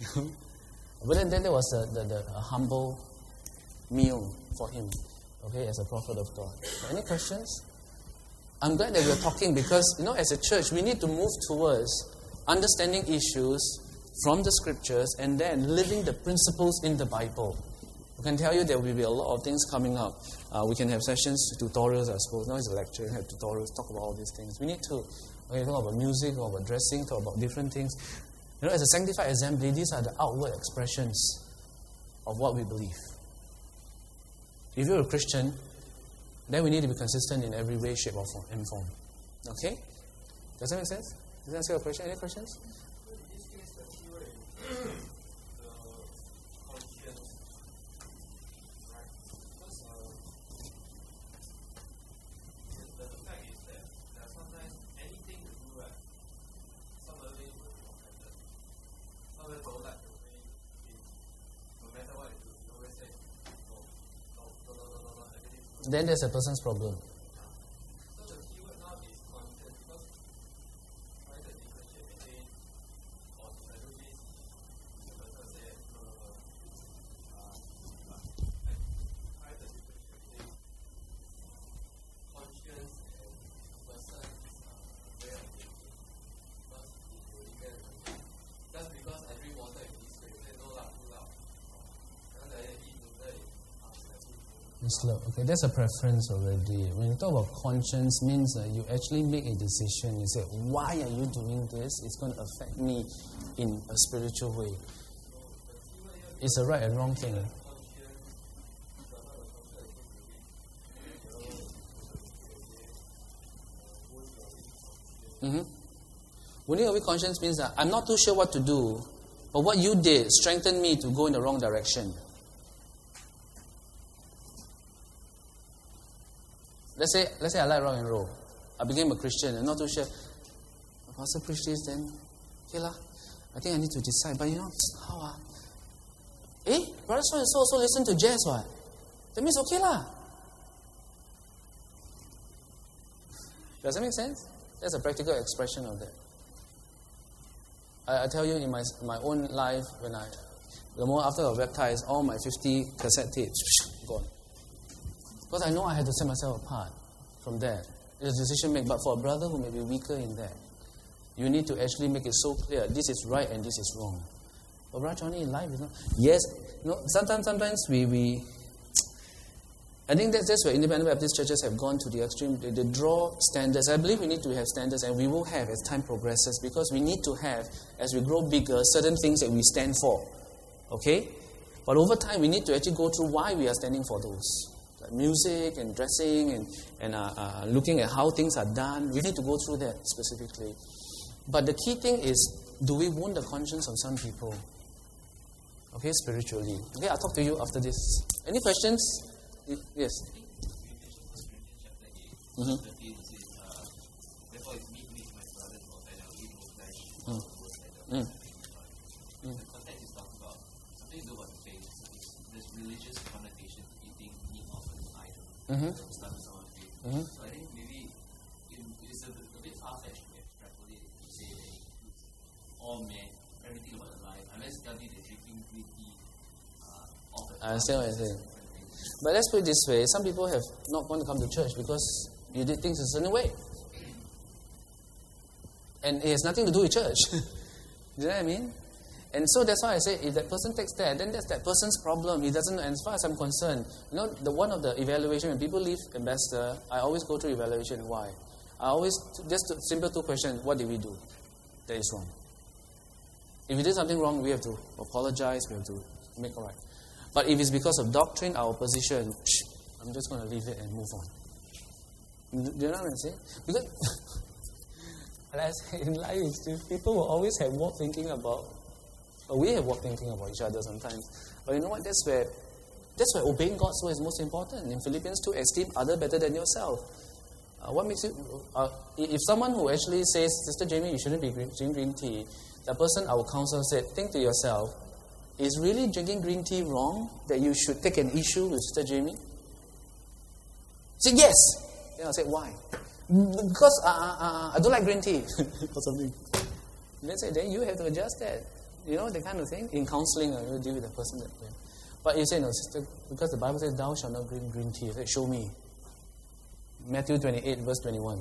But then, then there was a, the, the, a humble meal for him. Okay? As a prophet of God. So any questions? I'm glad that we're talking because, you know, as a church, we need to move towards understanding issues from the scriptures and then living the principles in the Bible. I can tell you there will be a lot of things coming up. Uh, we can have sessions, tutorials, I suppose. Now it's a lecture, have tutorials, talk about all these things. We need to. Okay, talk about music, talk about dressing, talk about different things. You know, as a sanctified assembly, these are the outward expressions of what we believe. If you're a Christian, then we need to be consistent in every way, shape, or form, and form. Okay? Does that make sense? Does that answer your question? Any questions? Then there's a person's problem. Slow. Okay, that's a preference already. When you talk about conscience, means uh, you actually make a decision. You say, why are you doing this? It's going to affect me in a spiritual way. It's a right and wrong thing. Mm-hmm. Winning away conscience means that I'm not too sure what to do, but what you did strengthened me to go in the wrong direction. Let's say, let's say I like rock and roll. I became a Christian. I'm not too sure. Pastor preached this, then, okay lah. I think I need to decide. But you know, how ah? Eh, brother so and so also listen to jazz, what? That means okay lah. Does that make sense? That's a practical expression of that. I, I tell you, in my my own life, when I, the moment after I was baptized, all my fifty cassette tapes gone. Because I know I had to set myself apart from that. It's a decision made. But for a brother who may be weaker in that, you need to actually make it so clear. This is right and this is wrong. But Brother Johnny, in life is not. Yes, you know, sometimes sometimes we, we I think that's, that's where independent Baptist churches have gone to the extreme. They, they draw standards. I believe we need to have standards, and we will have as time progresses, because we need to have, as we grow bigger, certain things that we stand for. Okay? But over time, we need to actually go through why we are standing for those. Like music and dressing and, and uh, uh, looking at how things are done. We need to go through that specifically. But the key thing is, do we wound the conscience of some people? Okay, spiritually. Okay, I'll talk to you after this. Any questions? Yes. Mm-hmm. Mm. Mm. Mm. Mm-hmm. Mm-hmm. So I think maybe it, it's a, a bit far-fetched to extrapolate it to say that it includes all men, everything about their life, unless you tell me that drinking green tea uh, often. I understand what you're saying. But let's put it this way, some people have not want to come to church because you did things a certain way. And it has nothing to do with church. Do you know what I mean? And so that's why I say, if that person takes that, then that's that person's problem. He doesn't, as far as I'm concerned, you know, the one of the evaluation, when people leave Ambassador, I always go through evaluation. Why? I always, just a simple two questions, what did we do that is wrong? If we did something wrong, we have to apologize, we have to make it right. But if it's because of doctrine, our position, I'm just going to leave it and move on. Do you know what I'm saying? Because, like I say, in life, people will always have what thinking about. Or we have what thinking about each other sometimes. But you know what? That's where that's where obeying God's word is most important. In Philippians two, esteem other better than yourself. Uh, what makes you... Uh, if someone who actually says, Sister Jamie, you shouldn't be drinking green tea, the person, our counselor said, think to yourself, is really drinking green tea wrong that you should take an issue with Sister Jamie? Say yes. Then I'll say, why? Because uh, uh, I don't like green tea. Or something. Then say, then you have to adjust that. You know, the kind of thing. In counseling, uh, you deal with the person that way. But you say, no, sister, because the Bible says, thou shalt not drink green tea. Say, show me. Matthew twenty-eight, verse twenty-one.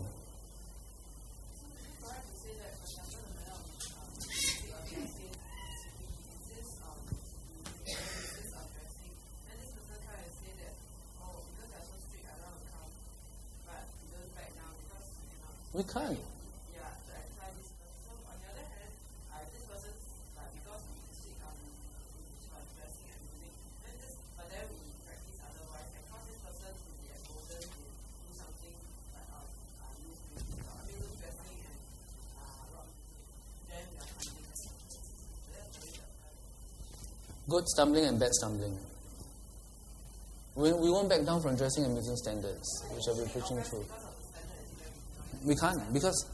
We can't. Good stumbling and bad stumbling. We, we won't back down from dressing and meeting standards. We shall be preaching truth. We can't, because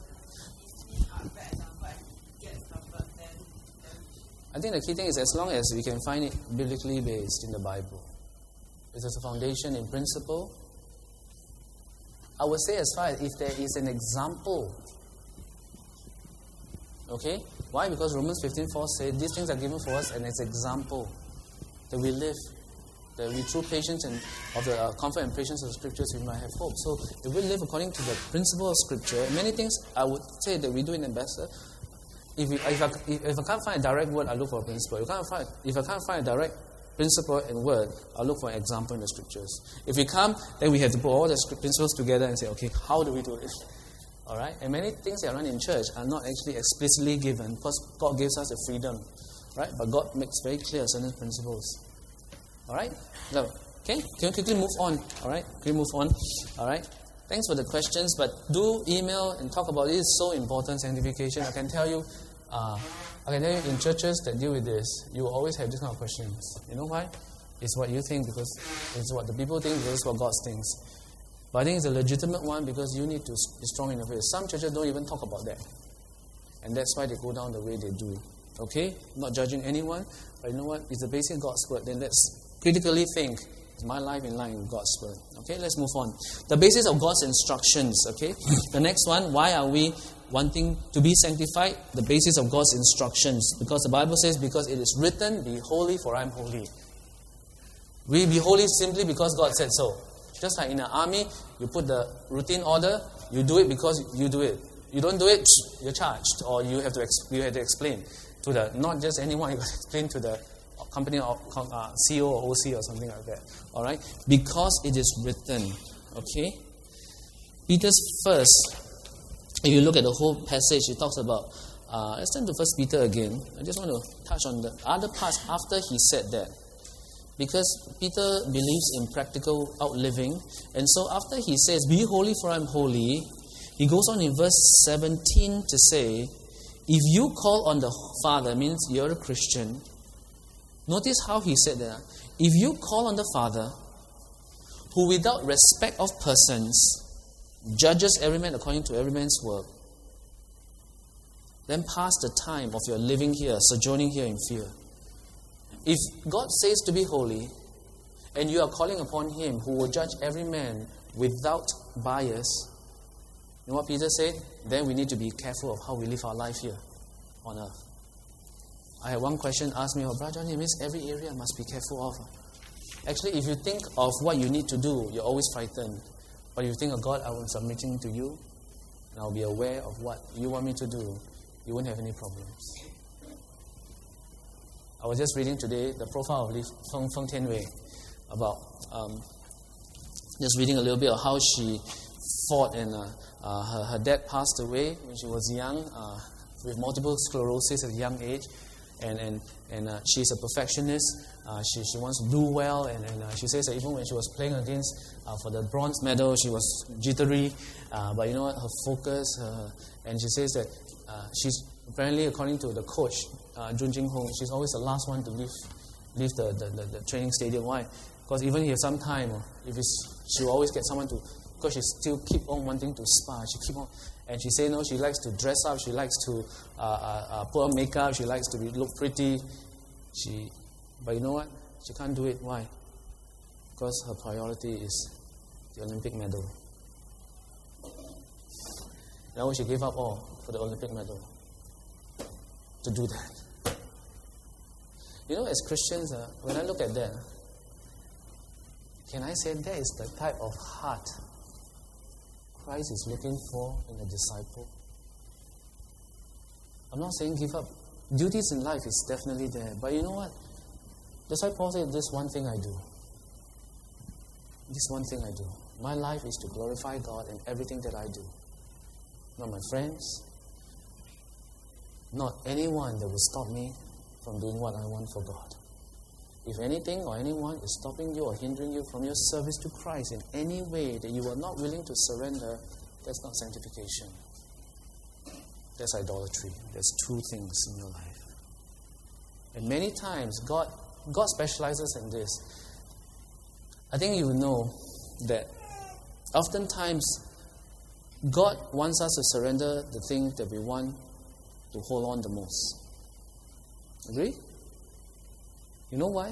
I think the key thing is as long as we can find it biblically based in the Bible. It is a foundation in principle. I would say as far as if there is an example. Okay? Why? Because Romans fifteen four says these things are given for us and as example that we live. That we through patience and of the uh, comfort and patience of the Scriptures we might have hope. So if we live according to the principle of Scripture, many things I would say that we do in Ambassador. If, we, if, I, if, if I can't find a direct word, I look for a principle. If I can't find, if I can't find a direct principle and word, I'll look for an example in the Scriptures. If we come, then we have to put all the principles together and say, okay, how do we do it? All right? And many things that run in church are not actually explicitly given because God gives us the freedom, right? But God makes very clear certain principles. All right? So, okay? Can we quickly move on? All right? Can we move on? All right? Thanks for the questions, but do email and talk about it. It's so important, sanctification. I can tell you, uh, I can tell you in churches that deal with this, you will always have this kind of questions. You know why? It's what you think because it's what the people think because it's what God thinks. But I think it's a legitimate one because you need to be strong in the faith. Some churches don't even talk about that. And that's why they go down the way they do. Okay? Not judging anyone, but you know what? It's the basic God's word. Then let's critically think, is my life in line with God's word? Okay, let's move on. The basis of God's instructions, okay? The next one, why are we wanting to be sanctified? The basis of God's instructions. Because the Bible says, because it is written, be holy for I am holy. We be holy simply because God said so. Just like in an army, you put the routine order, you do it because you do it. You don't do it, you're charged. Or you have to you have to explain to the, not just anyone, you have to explain to the company or uh, C E O or O C or something like that. All right? Because it is written. Okay? Peter's first, if you look at the whole passage, it talks about, uh, let's turn to First Peter again. I just want to touch on the other parts after he said that. Because Peter believes in practical outliving. And so after he says, be holy for I am holy, he goes on in verse seventeen to say, if you call on the Father, means you're a Christian. Notice how he said that. If you call on the Father, who without respect of persons judges every man according to every man's work, then pass the time of your living here, sojourning here in fear. If God says to be holy, and you are calling upon Him who will judge every man without bias, you know what Peter said? Then we need to be careful of how we live our life here on earth. I had one question asked me, oh, Brother Johnny, it means every area must be careful of. Actually, if you think of what you need to do, you're always frightened. But if you think of God, I am submitting to you, and I'll be aware of what you want me to do, you won't have any problems. I was just reading today the profile of Li Feng, Feng Tianwei, about um, just reading a little bit of how she fought, and uh, uh, her, her dad passed away when she was young, uh, with multiple sclerosis at a young age. And and, and uh, she's a perfectionist. Uh, she, she wants to do well. And, and uh, she says that even when she was playing against, uh, for the bronze medal, she was jittery. Uh, but you know what? Her focus. Uh, and she says that uh, she's apparently, according to the coach, uh, Jun Jing Hong, she's always the last one to leave leave the, the, the, the training stadium. Why? Because even if some time, if it's, she'll always get someone to, because she still keep on wanting to spar. She keep on. And she say no, she likes to dress up, she likes to uh, uh, uh, put on makeup, she likes to be, look pretty. She, but you know what? She can't do it. Why? Because her priority is the Olympic medal. Now she gave up all for the Olympic medal to do that. You know, as Christians, uh, when I look at that, can I say that is the type of heart Christ is looking for in a disciple? I'm not saying give up. Duties in life is definitely there. But you know what? That's why Paul said, this one thing I do. This one thing I do. My life is to glorify God in everything that I do. Not my friends. Not anyone that will stop me from doing what I want for God. If anything or anyone is stopping you or hindering you from your service to Christ in any way that you are not willing to surrender, that's not sanctification. That's idolatry. There's two things in your life. And many times God God specializes in this. I think you know that oftentimes God wants us to surrender the thing that we want to hold on the most. Agree? You know why?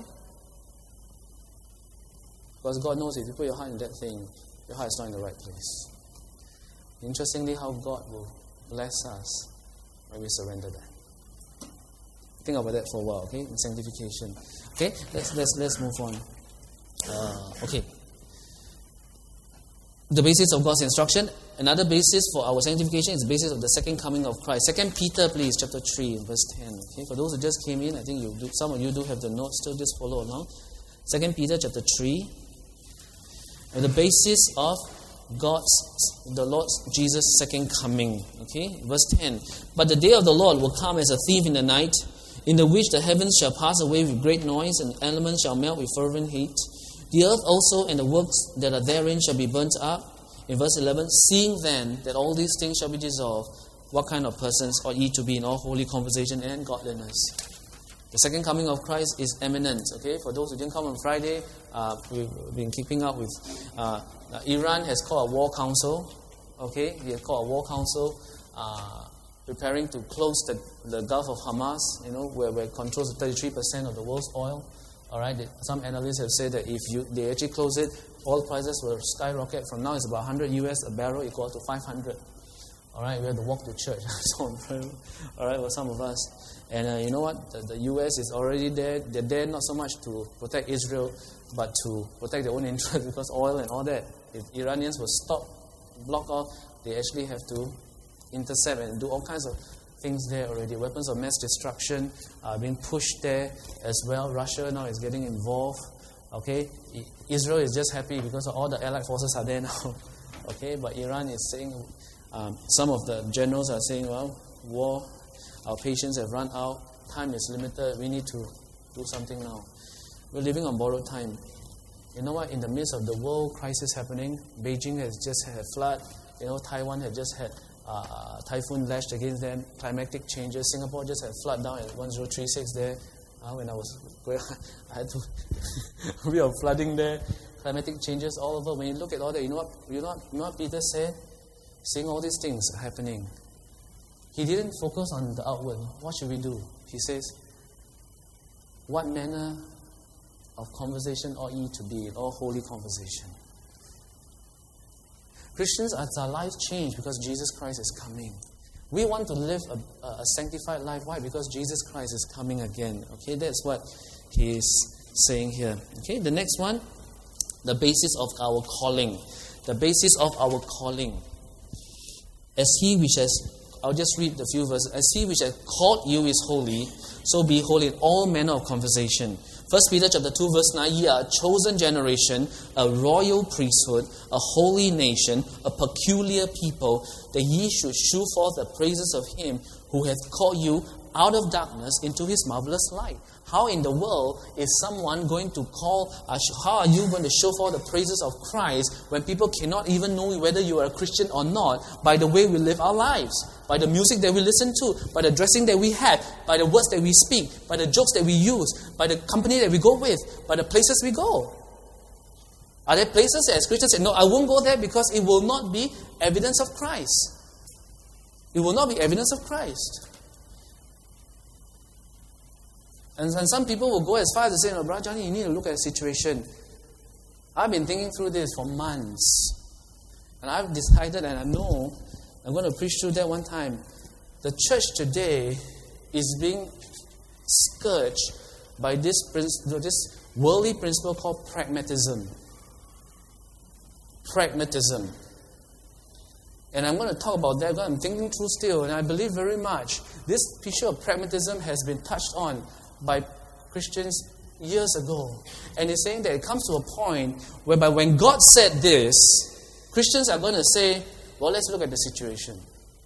Because God knows if you put your heart in that thing, your heart is not in the right place. Interestingly, how God will bless us when we surrender that. Think about that for a while, okay? In sanctification. Okay, let's let's let's move on. Uh, okay. The basis of God's instruction. Another basis for our sanctification is the basis of the second coming of Christ. Second Peter, please, chapter three, verse ten. Okay, for those who just came in, I think you do, some of you do have the notes, still just follow along. Second Peter, chapter three. And the basis of God's, the Lord Jesus' second coming. Okay, verse ten. But the day of the Lord will come as a thief in the night, in the which the heavens shall pass away with great noise, and elements shall melt with fervent heat. The earth also and the works that are therein shall be burnt up. In verse eleven, seeing then that all these things shall be dissolved, what kind of persons ought ye to be in all holy conversation and godliness? The second coming of Christ is imminent. Okay, for those who didn't come on Friday, uh, we've been keeping up with uh, Iran has called a war council. Okay, he has called a war council, uh, preparing to close the, the Gulf of Hamas. You know, where, where it controls thirty-three percent of the world's oil. All right, some analysts have said that if you they actually close it, oil prices will skyrocket. From now, it's about one hundred U S a barrel, equal to five hundred. All right, we have to walk to church. So, all right, for some of us. And uh, you know what? The, the U S is already there. They're there not so much to protect Israel, but to protect their own interests, because oil and all that. If Iranians will stop, block off, they actually have to intercept and do all kinds of things there already. Weapons of mass destruction are being pushed there as well. Russia now is getting involved. Okay, Israel is just happy because all the allied forces are there now. Okay, but Iran is saying, um, some of the generals are saying, well, war, our patience have run out, time is limited, we need to do something now. We're living on borrowed time. You know what? In the midst of the world crisis happening, Beijing has just had a flood. You know, Taiwan had just had Uh, typhoon lashed against them, climatic changes. Singapore just had flood down at one zero three six there. Uh, when I was going, I had to we are flooding there. Climatic changes all over. When you look at all that, you know what? You know what, you know what Peter said? Seeing all these things happening, he didn't focus on the outward. What should we do? He says, "What manner of conversation ought ye to be in all holy conversation?" Christians, as our lives change because Jesus Christ is coming. We want to live a, a sanctified life. Why? Because Jesus Christ is coming again. Okay, that's what he is saying here. Okay, the next one, the basis of our calling. The basis of our calling. As he which has, I'll just read the few verses. As he which has called you is holy, so be holy in all manner of conversation. First Peter chapter two verse nine, ye are a chosen generation, a royal priesthood, a holy nation, a peculiar people, that ye should shew forth the praises of him who hath called you out of darkness into his marvelous light. How in the world is someone going to call, uh, how are you going to show forth the praises of Christ when people cannot even know whether you are a Christian or not by the way we live our lives, by the music that we listen to, by the dressing that we have, by the words that we speak, by the jokes that we use, by the company that we go with, by the places we go? Are there places that as Christians say, no, I won't go there because it will not be evidence of Christ. It will not be evidence of Christ. And some people will go as far as to say, no, Brother Johnny, you need to look at the situation. I've been thinking through this for months. And I've decided, and I know, I'm going to preach through that one time. The church today is being scourged by this, this worldly principle called pragmatism. Pragmatism. And I'm going to talk about that because I'm thinking through still, and I believe very much this issue of pragmatism has been touched on by Christians years ago. And it's saying that it comes to a point whereby when God said this, Christians are going to say, well, let's look at the situation.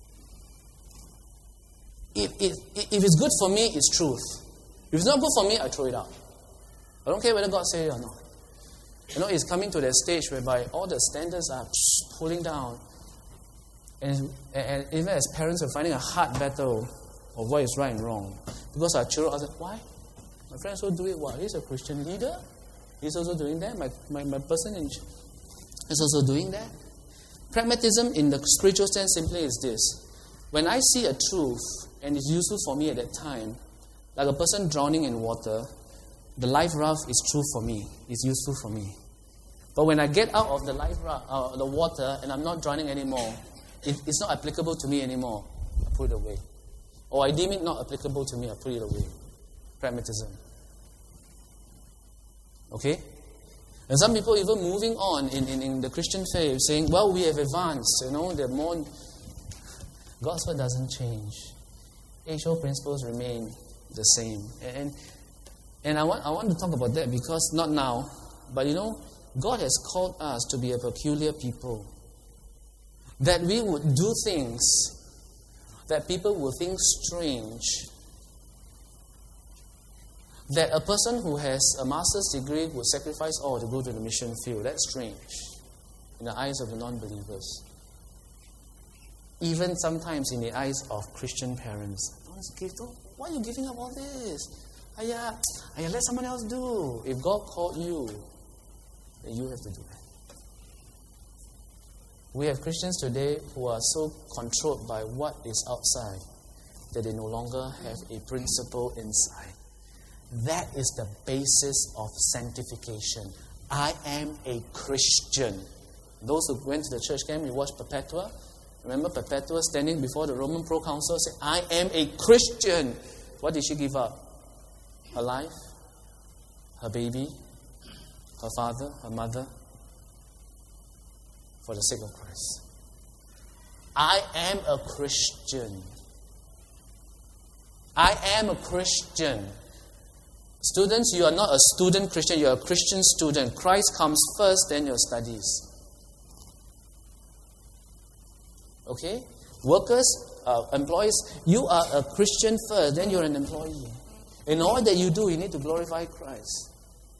If, if, if it's good for me, it's truth. If it's not good for me, I throw it out. I don't care whether God said it or not. You know, it's coming to that stage whereby all the standards are pulling down. And, and even as parents, we're finding a hard battle of what is right and wrong. Because our children are like, why? My friend also do it. What? He's a Christian leader. He's also doing that. My, my, my person in is also doing that. Pragmatism in the spiritual sense simply is this. When I see a truth and it's useful for me at that time, like a person drowning in water, the life raft is true for me. It's useful for me. But when I get out of the life raft, uh, the water, and I'm not drowning anymore, it, it's not applicable to me anymore. I put it away. Or I deem it not applicable to me, I put it away. Pragmatism. Okay? And some people even moving on in, in, in the Christian faith, saying, well, we have advanced, you know, the more... God's word doesn't change. Age-old principles remain the same. And and I want I want to talk about that because, not now, but you know, God has called us to be a peculiar people. That we would do things that people will think strange. That a person who has a master's degree would sacrifice all to go to the mission field. That's strange in the eyes of the non-believers. Even sometimes in the eyes of Christian parents. Why are you giving up all this? Ayah, ayah, let someone else do. If God called you, then you have to do that. We have Christians today who are so controlled by what is outside that they no longer have a principle inside. That is the basis of sanctification. I am a Christian. Those who went to the church camp, you watched Perpetua. Remember Perpetua standing before the Roman proconsul saying, I am a Christian. What did she give up? Her life, her baby, her father, her mother, for the sake of Christ. I am a Christian. I am a Christian. Students, you are not a student Christian, you are a Christian student. Christ comes first, then your studies. Okay? Workers, uh, employees, you are a Christian first, then you're an employee. In all that you do, you need to glorify Christ.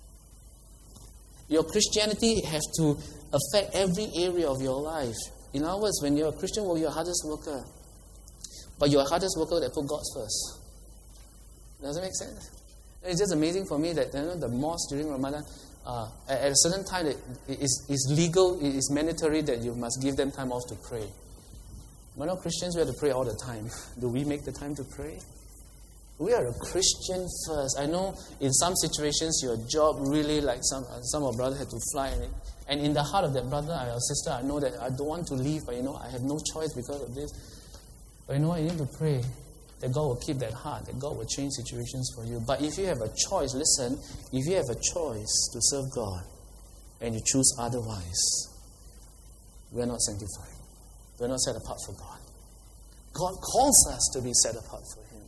Your Christianity has to affect every area of your life. In other words, when you're a Christian, well, you're a hardest worker. But you're a hardest worker that put God first. Does it make sense? It's just amazing for me that, you know, the mosque during Ramadan, uh, at a certain time, it is it's legal, it is mandatory that you must give them time off to pray. We're not Christians, we have to pray all the time. Do we make the time to pray? We are a Christian first. I know in some situations your job really, like some some of brother had to fly, and, and in the heart of that brother or sister, I know that I don't want to leave, but you know I have no choice because of this. But you know what, you need to pray that God will keep that heart, that God will change situations for you. But if you have a choice, listen, if you have a choice to serve God and you choose otherwise, we are not sanctified. We are not set apart for God. God calls us to be set apart for Him.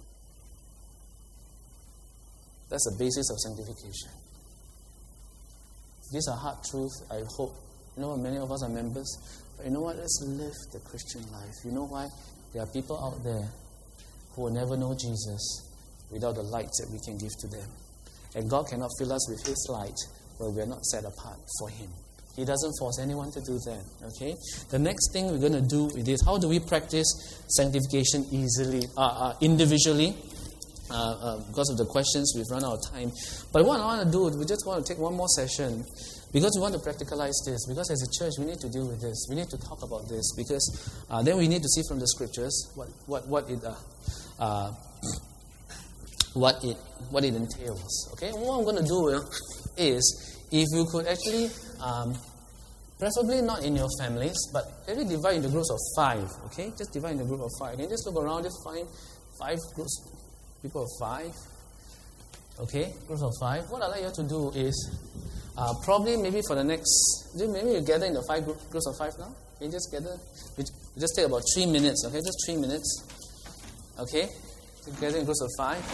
That's the basis of sanctification. These are hard truths, I hope. You know, many of us are members. But you know what? Let's live the Christian life. You know why? There are people out there who will never know Jesus without the light that we can give to them. And God cannot fill us with His light where we are not set apart for Him. He doesn't force anyone to do that. Okay? The next thing we're going to do is, how do we practice sanctification easily, uh, uh, individually? Uh, uh, because of the questions, we've run out of time. But what I want to do is, we just want to take one more session because we want to practicalize this. Because as a church, we need to deal with this. We need to talk about this because uh, then we need to see from the scriptures what what what it uh, uh, what it what it entails. Okay, and what I'm going to do uh, is, if you could actually, um, preferably not in your families, but maybe divide into groups of five. Okay, just divide into a group of five. And just look around, just find five groups. People of five, okay, groups of five. What I'd like you to do is, uh, probably maybe for the next, maybe you gather in the five group, groups of five now. You just gather, we just take about three minutes, okay, just three minutes, okay. Gather in groups of five.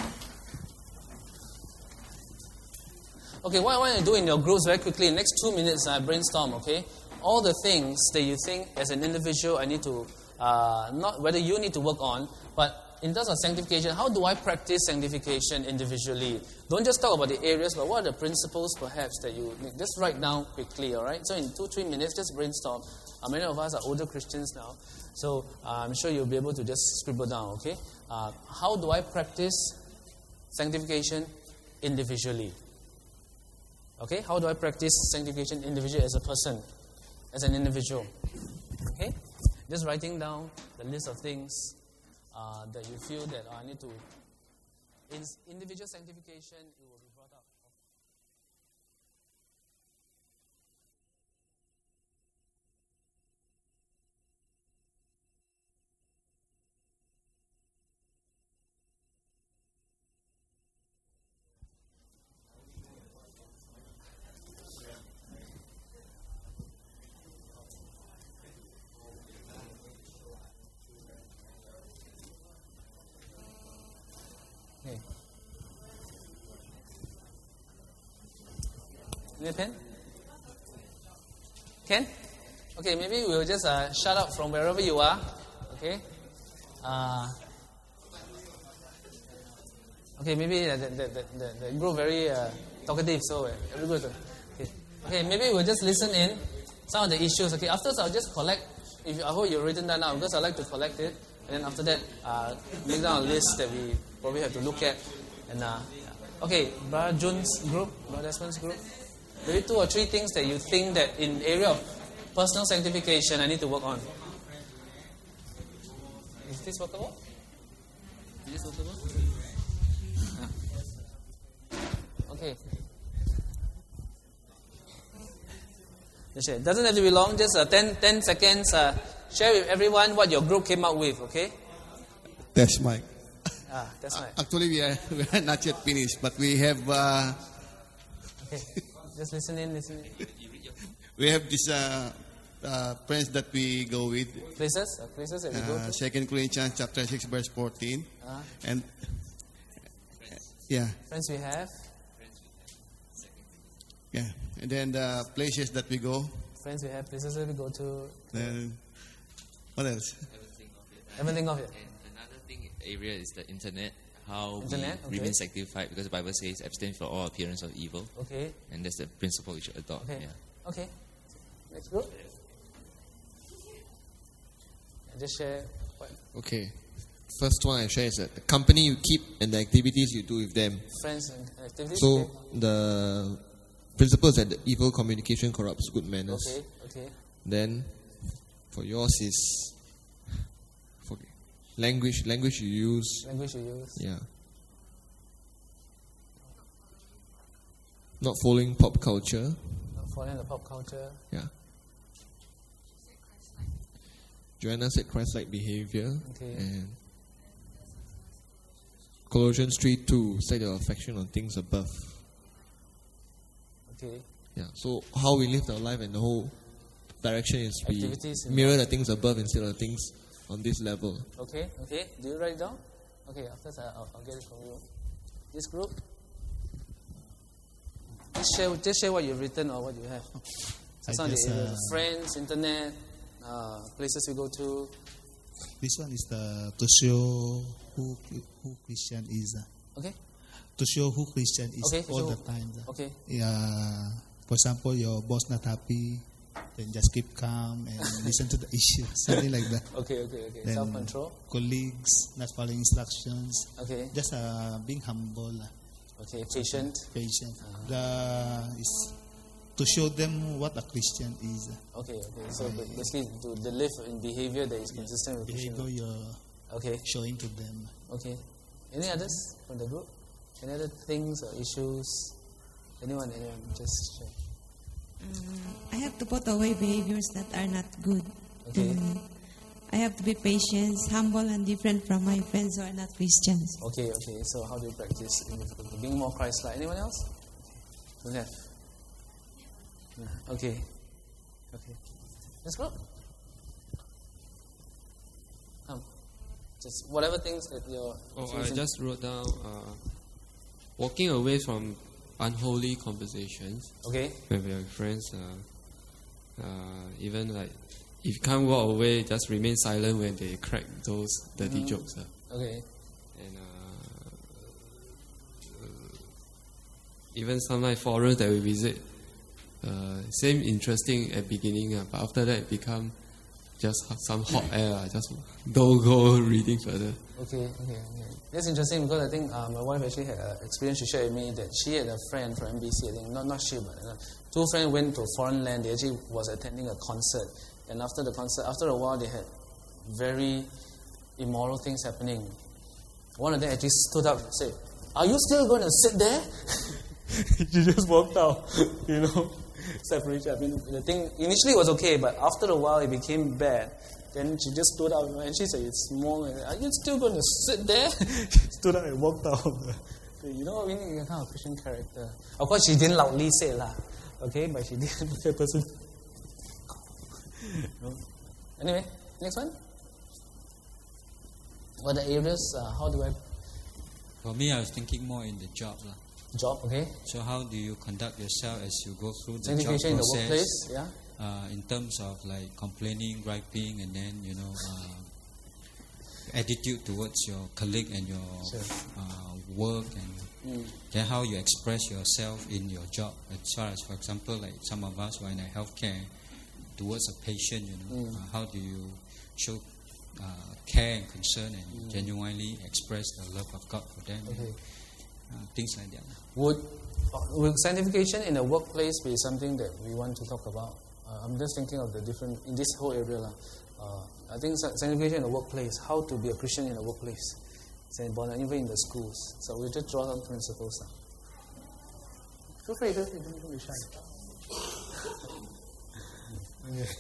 Okay, what I want to do in your groups very quickly, in the next two minutes, I brainstorm, okay. All the things that you think as an individual I need to, uh, not whether you need to work on, but in terms of sanctification, how do I practice sanctification individually? Don't just talk about the areas, but what are the principles perhaps that you need? Just write down quickly, all right? So in two, three minutes, just brainstorm. Uh, many of us are older Christians now, so uh, I'm sure you'll be able to just scribble down, okay? Uh, how do I practice sanctification individually. Okay, how do I practice sanctification individually as a person, as an individual? Okay, just writing down the list of things uh, that you feel that oh, I need to. In individual sanctification, it will be brought up. Okay. Need a pen? Ken? Okay, maybe we'll just uh, shut up from wherever you are. Okay. Uh, okay, maybe the, the, the, the, the group very uh, talkative, so uh, very good. Okay. Okay, maybe we'll just listen in some of the issues. Okay, afterwards I'll just collect. If you, I hope you've written that down because I like to collect it, and then after that, uh, make down a list that we probably have to look at. And uh, okay, Brother Jun's group, Brother Desmond's group. Maybe two or three things that you think that in area of personal sanctification I need to work on. Is this workable? Is this workable? Ah. Okay. It doesn't have to be long, just uh, ten, ten seconds. Uh, share with everyone what your group came up with, okay? That's Mike. Ah, that's right. Actually, we are, we are not yet finished, but we have uh, okay. Just listen in, listen in. we have this uh, uh, friends that we go with. Places, uh, places that we go Uh, to. Second Corinthians chapter six verse fourteen, Ah. and yeah, Friends we have, yeah, and then the places that we go. friends we have, places that we go to. Then what else? Everything of it. And another thing area is the internet. How Internet, we okay. remain sanctified, because the Bible says abstain from all appearance of evil, Okay, and that's the principle we should adopt. okay, Yeah. okay. Next group. And just share what Okay. First one I share is that the company you keep and the activities you do with them. friends and activities. So okay. the principle is that the evil communication corrupts good manners. Okay, okay. Then for yours is for language language you use. Language you use. Yeah. Not following pop culture. Not following the pop culture. Yeah. Joanna said Christ-like behavior. Okay. And Colossians three two, set your affection on things above. Okay. Yeah. So how we live our life and the whole direction is we Activities in mirror the things above instead of things on this level. Okay, okay. Do you write it down? Okay, after that I'll, I'll get it from you. This group? Just share, just share what you've written or what you have. So I some of the guess, areas, uh, friends, internet, uh, places we go to. This one is the to show who who Christian is. uh. Okay, To show who Christian is Okay, all so- the time. uh. okay, Yeah, for example, your boss not happy, then just keep calm and listen to the issue, something like that. okay, okay, okay. Then Self-control. colleagues not following instructions, Okay, just uh, being humble, uh, okay. Patient. patient. Uh-huh. The is to show them what a Christian is. uh. Okay, okay. So ba- basically, to the live in behavior that is consistent with Behavior Christian. you're Okay, showing to them. okay. Any others from the group? Any other things or issues? Anyone? Anyone? Just share. I have to put away behaviors that are not good. Okay. Mm. I have to be patient, humble, and different from my friends who are not Christians. Okay, okay. So how do you practice being more Christ-like? Anyone else? Don't have. No. Okay. Okay. Let's go. Come. Just whatever things that you're. Oh, I choosing. just wrote down uh, walking away from unholy conversations Okay. with your friends. Uh, uh, even like if you can't walk away, just remain silent when they crack those dirty Mhm. jokes. Uh. Okay. And uh, uh, even some like forums that we visit, uh, same interesting at beginning, uh, but after that it become just some hot air. I just don't go reading further. Okay, okay, okay. That's interesting because I think uh, my wife actually had an experience. She shared with me that she had a friend from N B C. I think not not she, but uh, two friends went to foreign land. They actually was attending a concert, and after the concert, after a while, they had very immoral things happening. One of them actually stood up and said, "Are you still going to sit there?" She just walked out. You know, separation. I mean, the thing initially was okay, but after a while, it became bad. Then she just stood up and she said, "It's small. Are you still going to sit there?" Stood up and walked out. You know, we need a kind of Christian character. Of course, she didn't loudly say lah, okay, but she did. The person. No. Anyway, next one. What are the areas? Uh, how do I For me, I was thinking more in the job lah. job? Okay. So how do you conduct yourself as you go through the job Sanctification in the process? workplace. Yeah. Uh, in terms of like complaining, griping, and then you know uh, attitude towards your colleague and your Sure. uh, work, and Mm. then how you express yourself in your job. As far as, for example, like some of us who are in a healthcare towards a patient, you know, Mm. uh, how do you show uh, care and concern and Mm. genuinely express the love of God for them? Okay. Uh, things like that. Would would sanctification in the workplace be something that we want to talk about? Uh, I'm just thinking of the different in this whole area lah. Uh, I think sa- sanctification in the workplace, how to be a Christian in the workplace, it's important, even in the schools. So we'll just draw some principles. lah. Feel free, feel free, don't, don't be shy. Okay.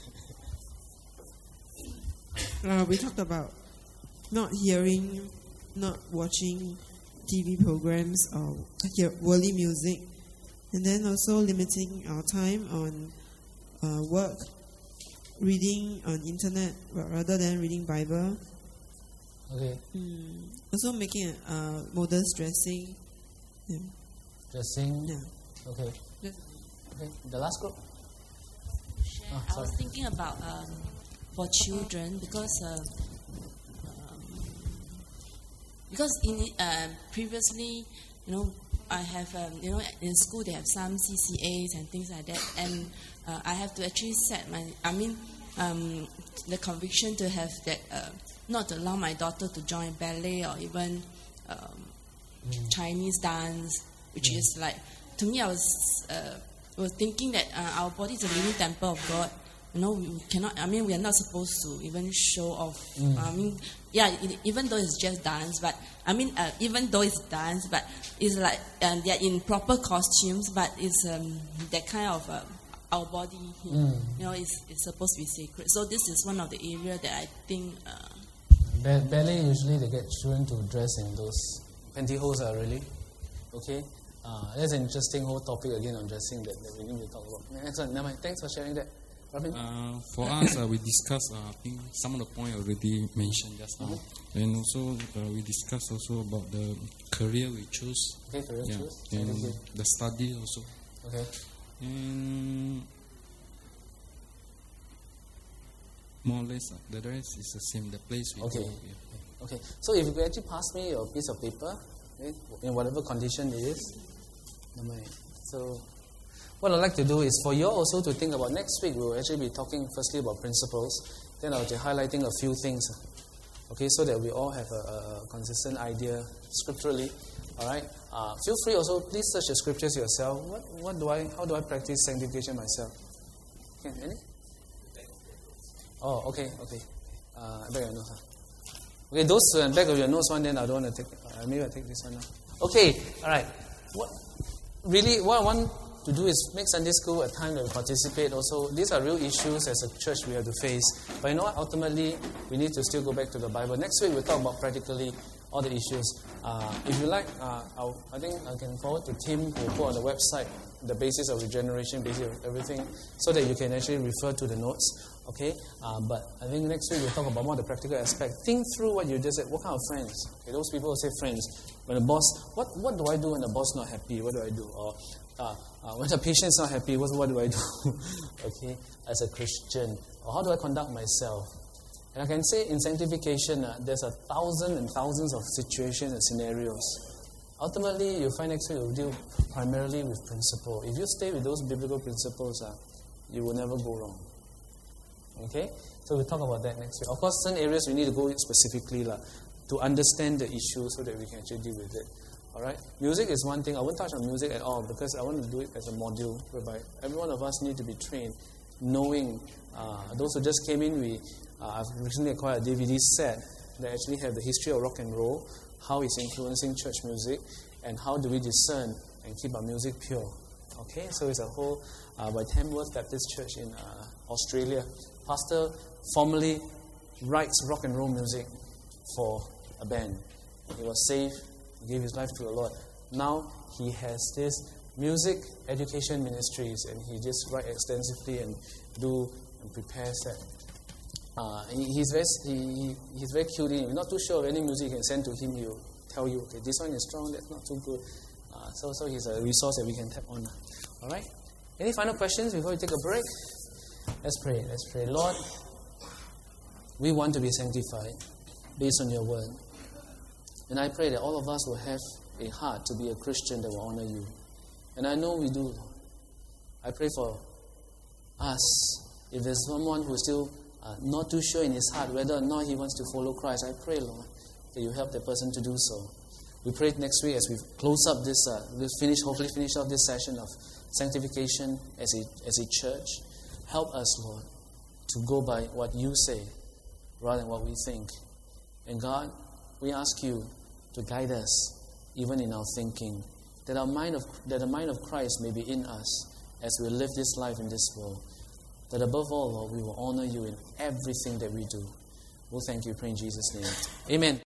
Uh, we talked about not hearing, not watching T V programs or hear worldly music, and then also limiting our time on uh, work, reading on internet ra- rather than reading Bible. Okay. Mm. Also making uh, modest dressing. Yeah. Dressing. Yeah. Okay. Just- Okay. The last group. Share. Oh, I sorry. was thinking about um, for children because uh, um, because in uh, previously, you know, I have um, you know in school they have some C C As and things like that, and uh, I have to actually set my I mean um, the conviction to have that uh, not to allow my daughter to join ballet or even um, Chinese dance, which is like to me I was uh, was thinking that uh, our body is a living temple of God. You know, we cannot. I mean, we are not supposed to even show off. Mm. I mean, yeah, it, even though it's just dance, but I mean, uh, even though it's dance, but it's like um, they are in proper costumes, but it's um, that kind of uh, our body. Mm. You know, is is supposed to be sacred. So this is one of the areas that I think. Uh, Ba- ballet usually they get children to dress in those pantyhose. Are really okay. Uh, that's an interesting whole topic again on dressing that, that we need to talk about. Excellent. Never mind. Thanks for sharing that. Robin? Uh, for us, uh, we discussed, uh, I think some of the point already mentioned just now. And also, uh, we discussed also about the career we choose. Okay, career yeah. choose. And Okay. the study also. Okay. And more or less, uh, the rest is the same. The place we Okay. go. Yeah. Okay. So if you could actually pass me your piece of paper, okay, in whatever condition it is. Never mind. So what I'd like to do is for you also to think about next week. We'll actually be talking firstly about principles. Then I'll be highlighting a few things. Okay, so that we all have a, a consistent idea scripturally. All right. Uh, feel free also. Please search the scriptures yourself. What what do I? How do I practice sanctification myself? Okay. Any? Oh, okay, okay. Uh, I beg your notes. Huh? Okay, those uh, back of your notes one. Then I don't want to take. Uh, maybe I take this one now. Okay. All right. What really? What I want to do is make Sunday school a time that we participate also. These are real issues as a church we have to face. But you know what? Ultimately, we need to still go back to the Bible. Next week, we'll talk about practically all the issues. Uh, if you like, uh, I'll, I think I can forward to Tim who will put on the website the basis of regeneration, basis of everything, so that you can actually refer to the notes. Okay? Uh, but I think next week we'll talk about more of the practical aspect. Think through what you just said. What kind of friends? Okay, those people who say friends. When the boss, what, what do I do when the boss not happy? What do I do? Or uh, uh, when the patient is not happy, what, what do I do? Okay, as a Christian. Or how do I conduct myself? And I can say in sanctification, uh, there's a thousand and thousands of situations and scenarios. Ultimately, you'll find next week you'll deal primarily with principle. If you stay with those biblical principles, uh, you will never go wrong. Okay? So we'll talk about that next week. Of course, certain areas we need to go in specifically lah, to understand the issue so that we can actually deal with it. Alright? Music is one thing. I won't touch on music at all because I want to do it as a module whereby every one of us need to be trained, knowing, uh, those who just came in, we uh, I've recently acquired a D V D set that actually have the history of rock and roll, how it's influencing church music, and how do we discern and keep our music pure. Okay, so it's a whole, uh, by Tamworth Baptist Church in uh, Australia. Pastor formerly writes rock and roll music for a band. He was saved, he gave his life to the Lord. Now he has this music education ministries, and he just writes extensively and do and prepares that. Uh, he, he's very he, he's very cute. If you're not too sure of any music you can send to him, he'll tell you, okay, this one is strong, that's not too good. Uh, so so he's a resource that we can tap on. All right. Any final questions before we take a break? Let's pray. Let's pray. Lord, we want to be sanctified based on your word. And I pray that all of us will have a heart to be a Christian that will honor you. And I know we do, Lord. I pray for us. If there's someone who's still uh, not too sure in his heart whether or not he wants to follow Christ, I pray, Lord, that you help that person to do so. We pray next week as we close up this, uh, we'll finish, hopefully finish off this session of sanctification as a, as a church. Help us, Lord, to go by what you say rather than what we think. And God, we ask you to guide us even in our thinking, that our mind of that the mind of Christ may be in us as we live this life in this world. That above all, Lord, we will honor you in everything that we do. We'll thank you, pray in Jesus' name. Amen.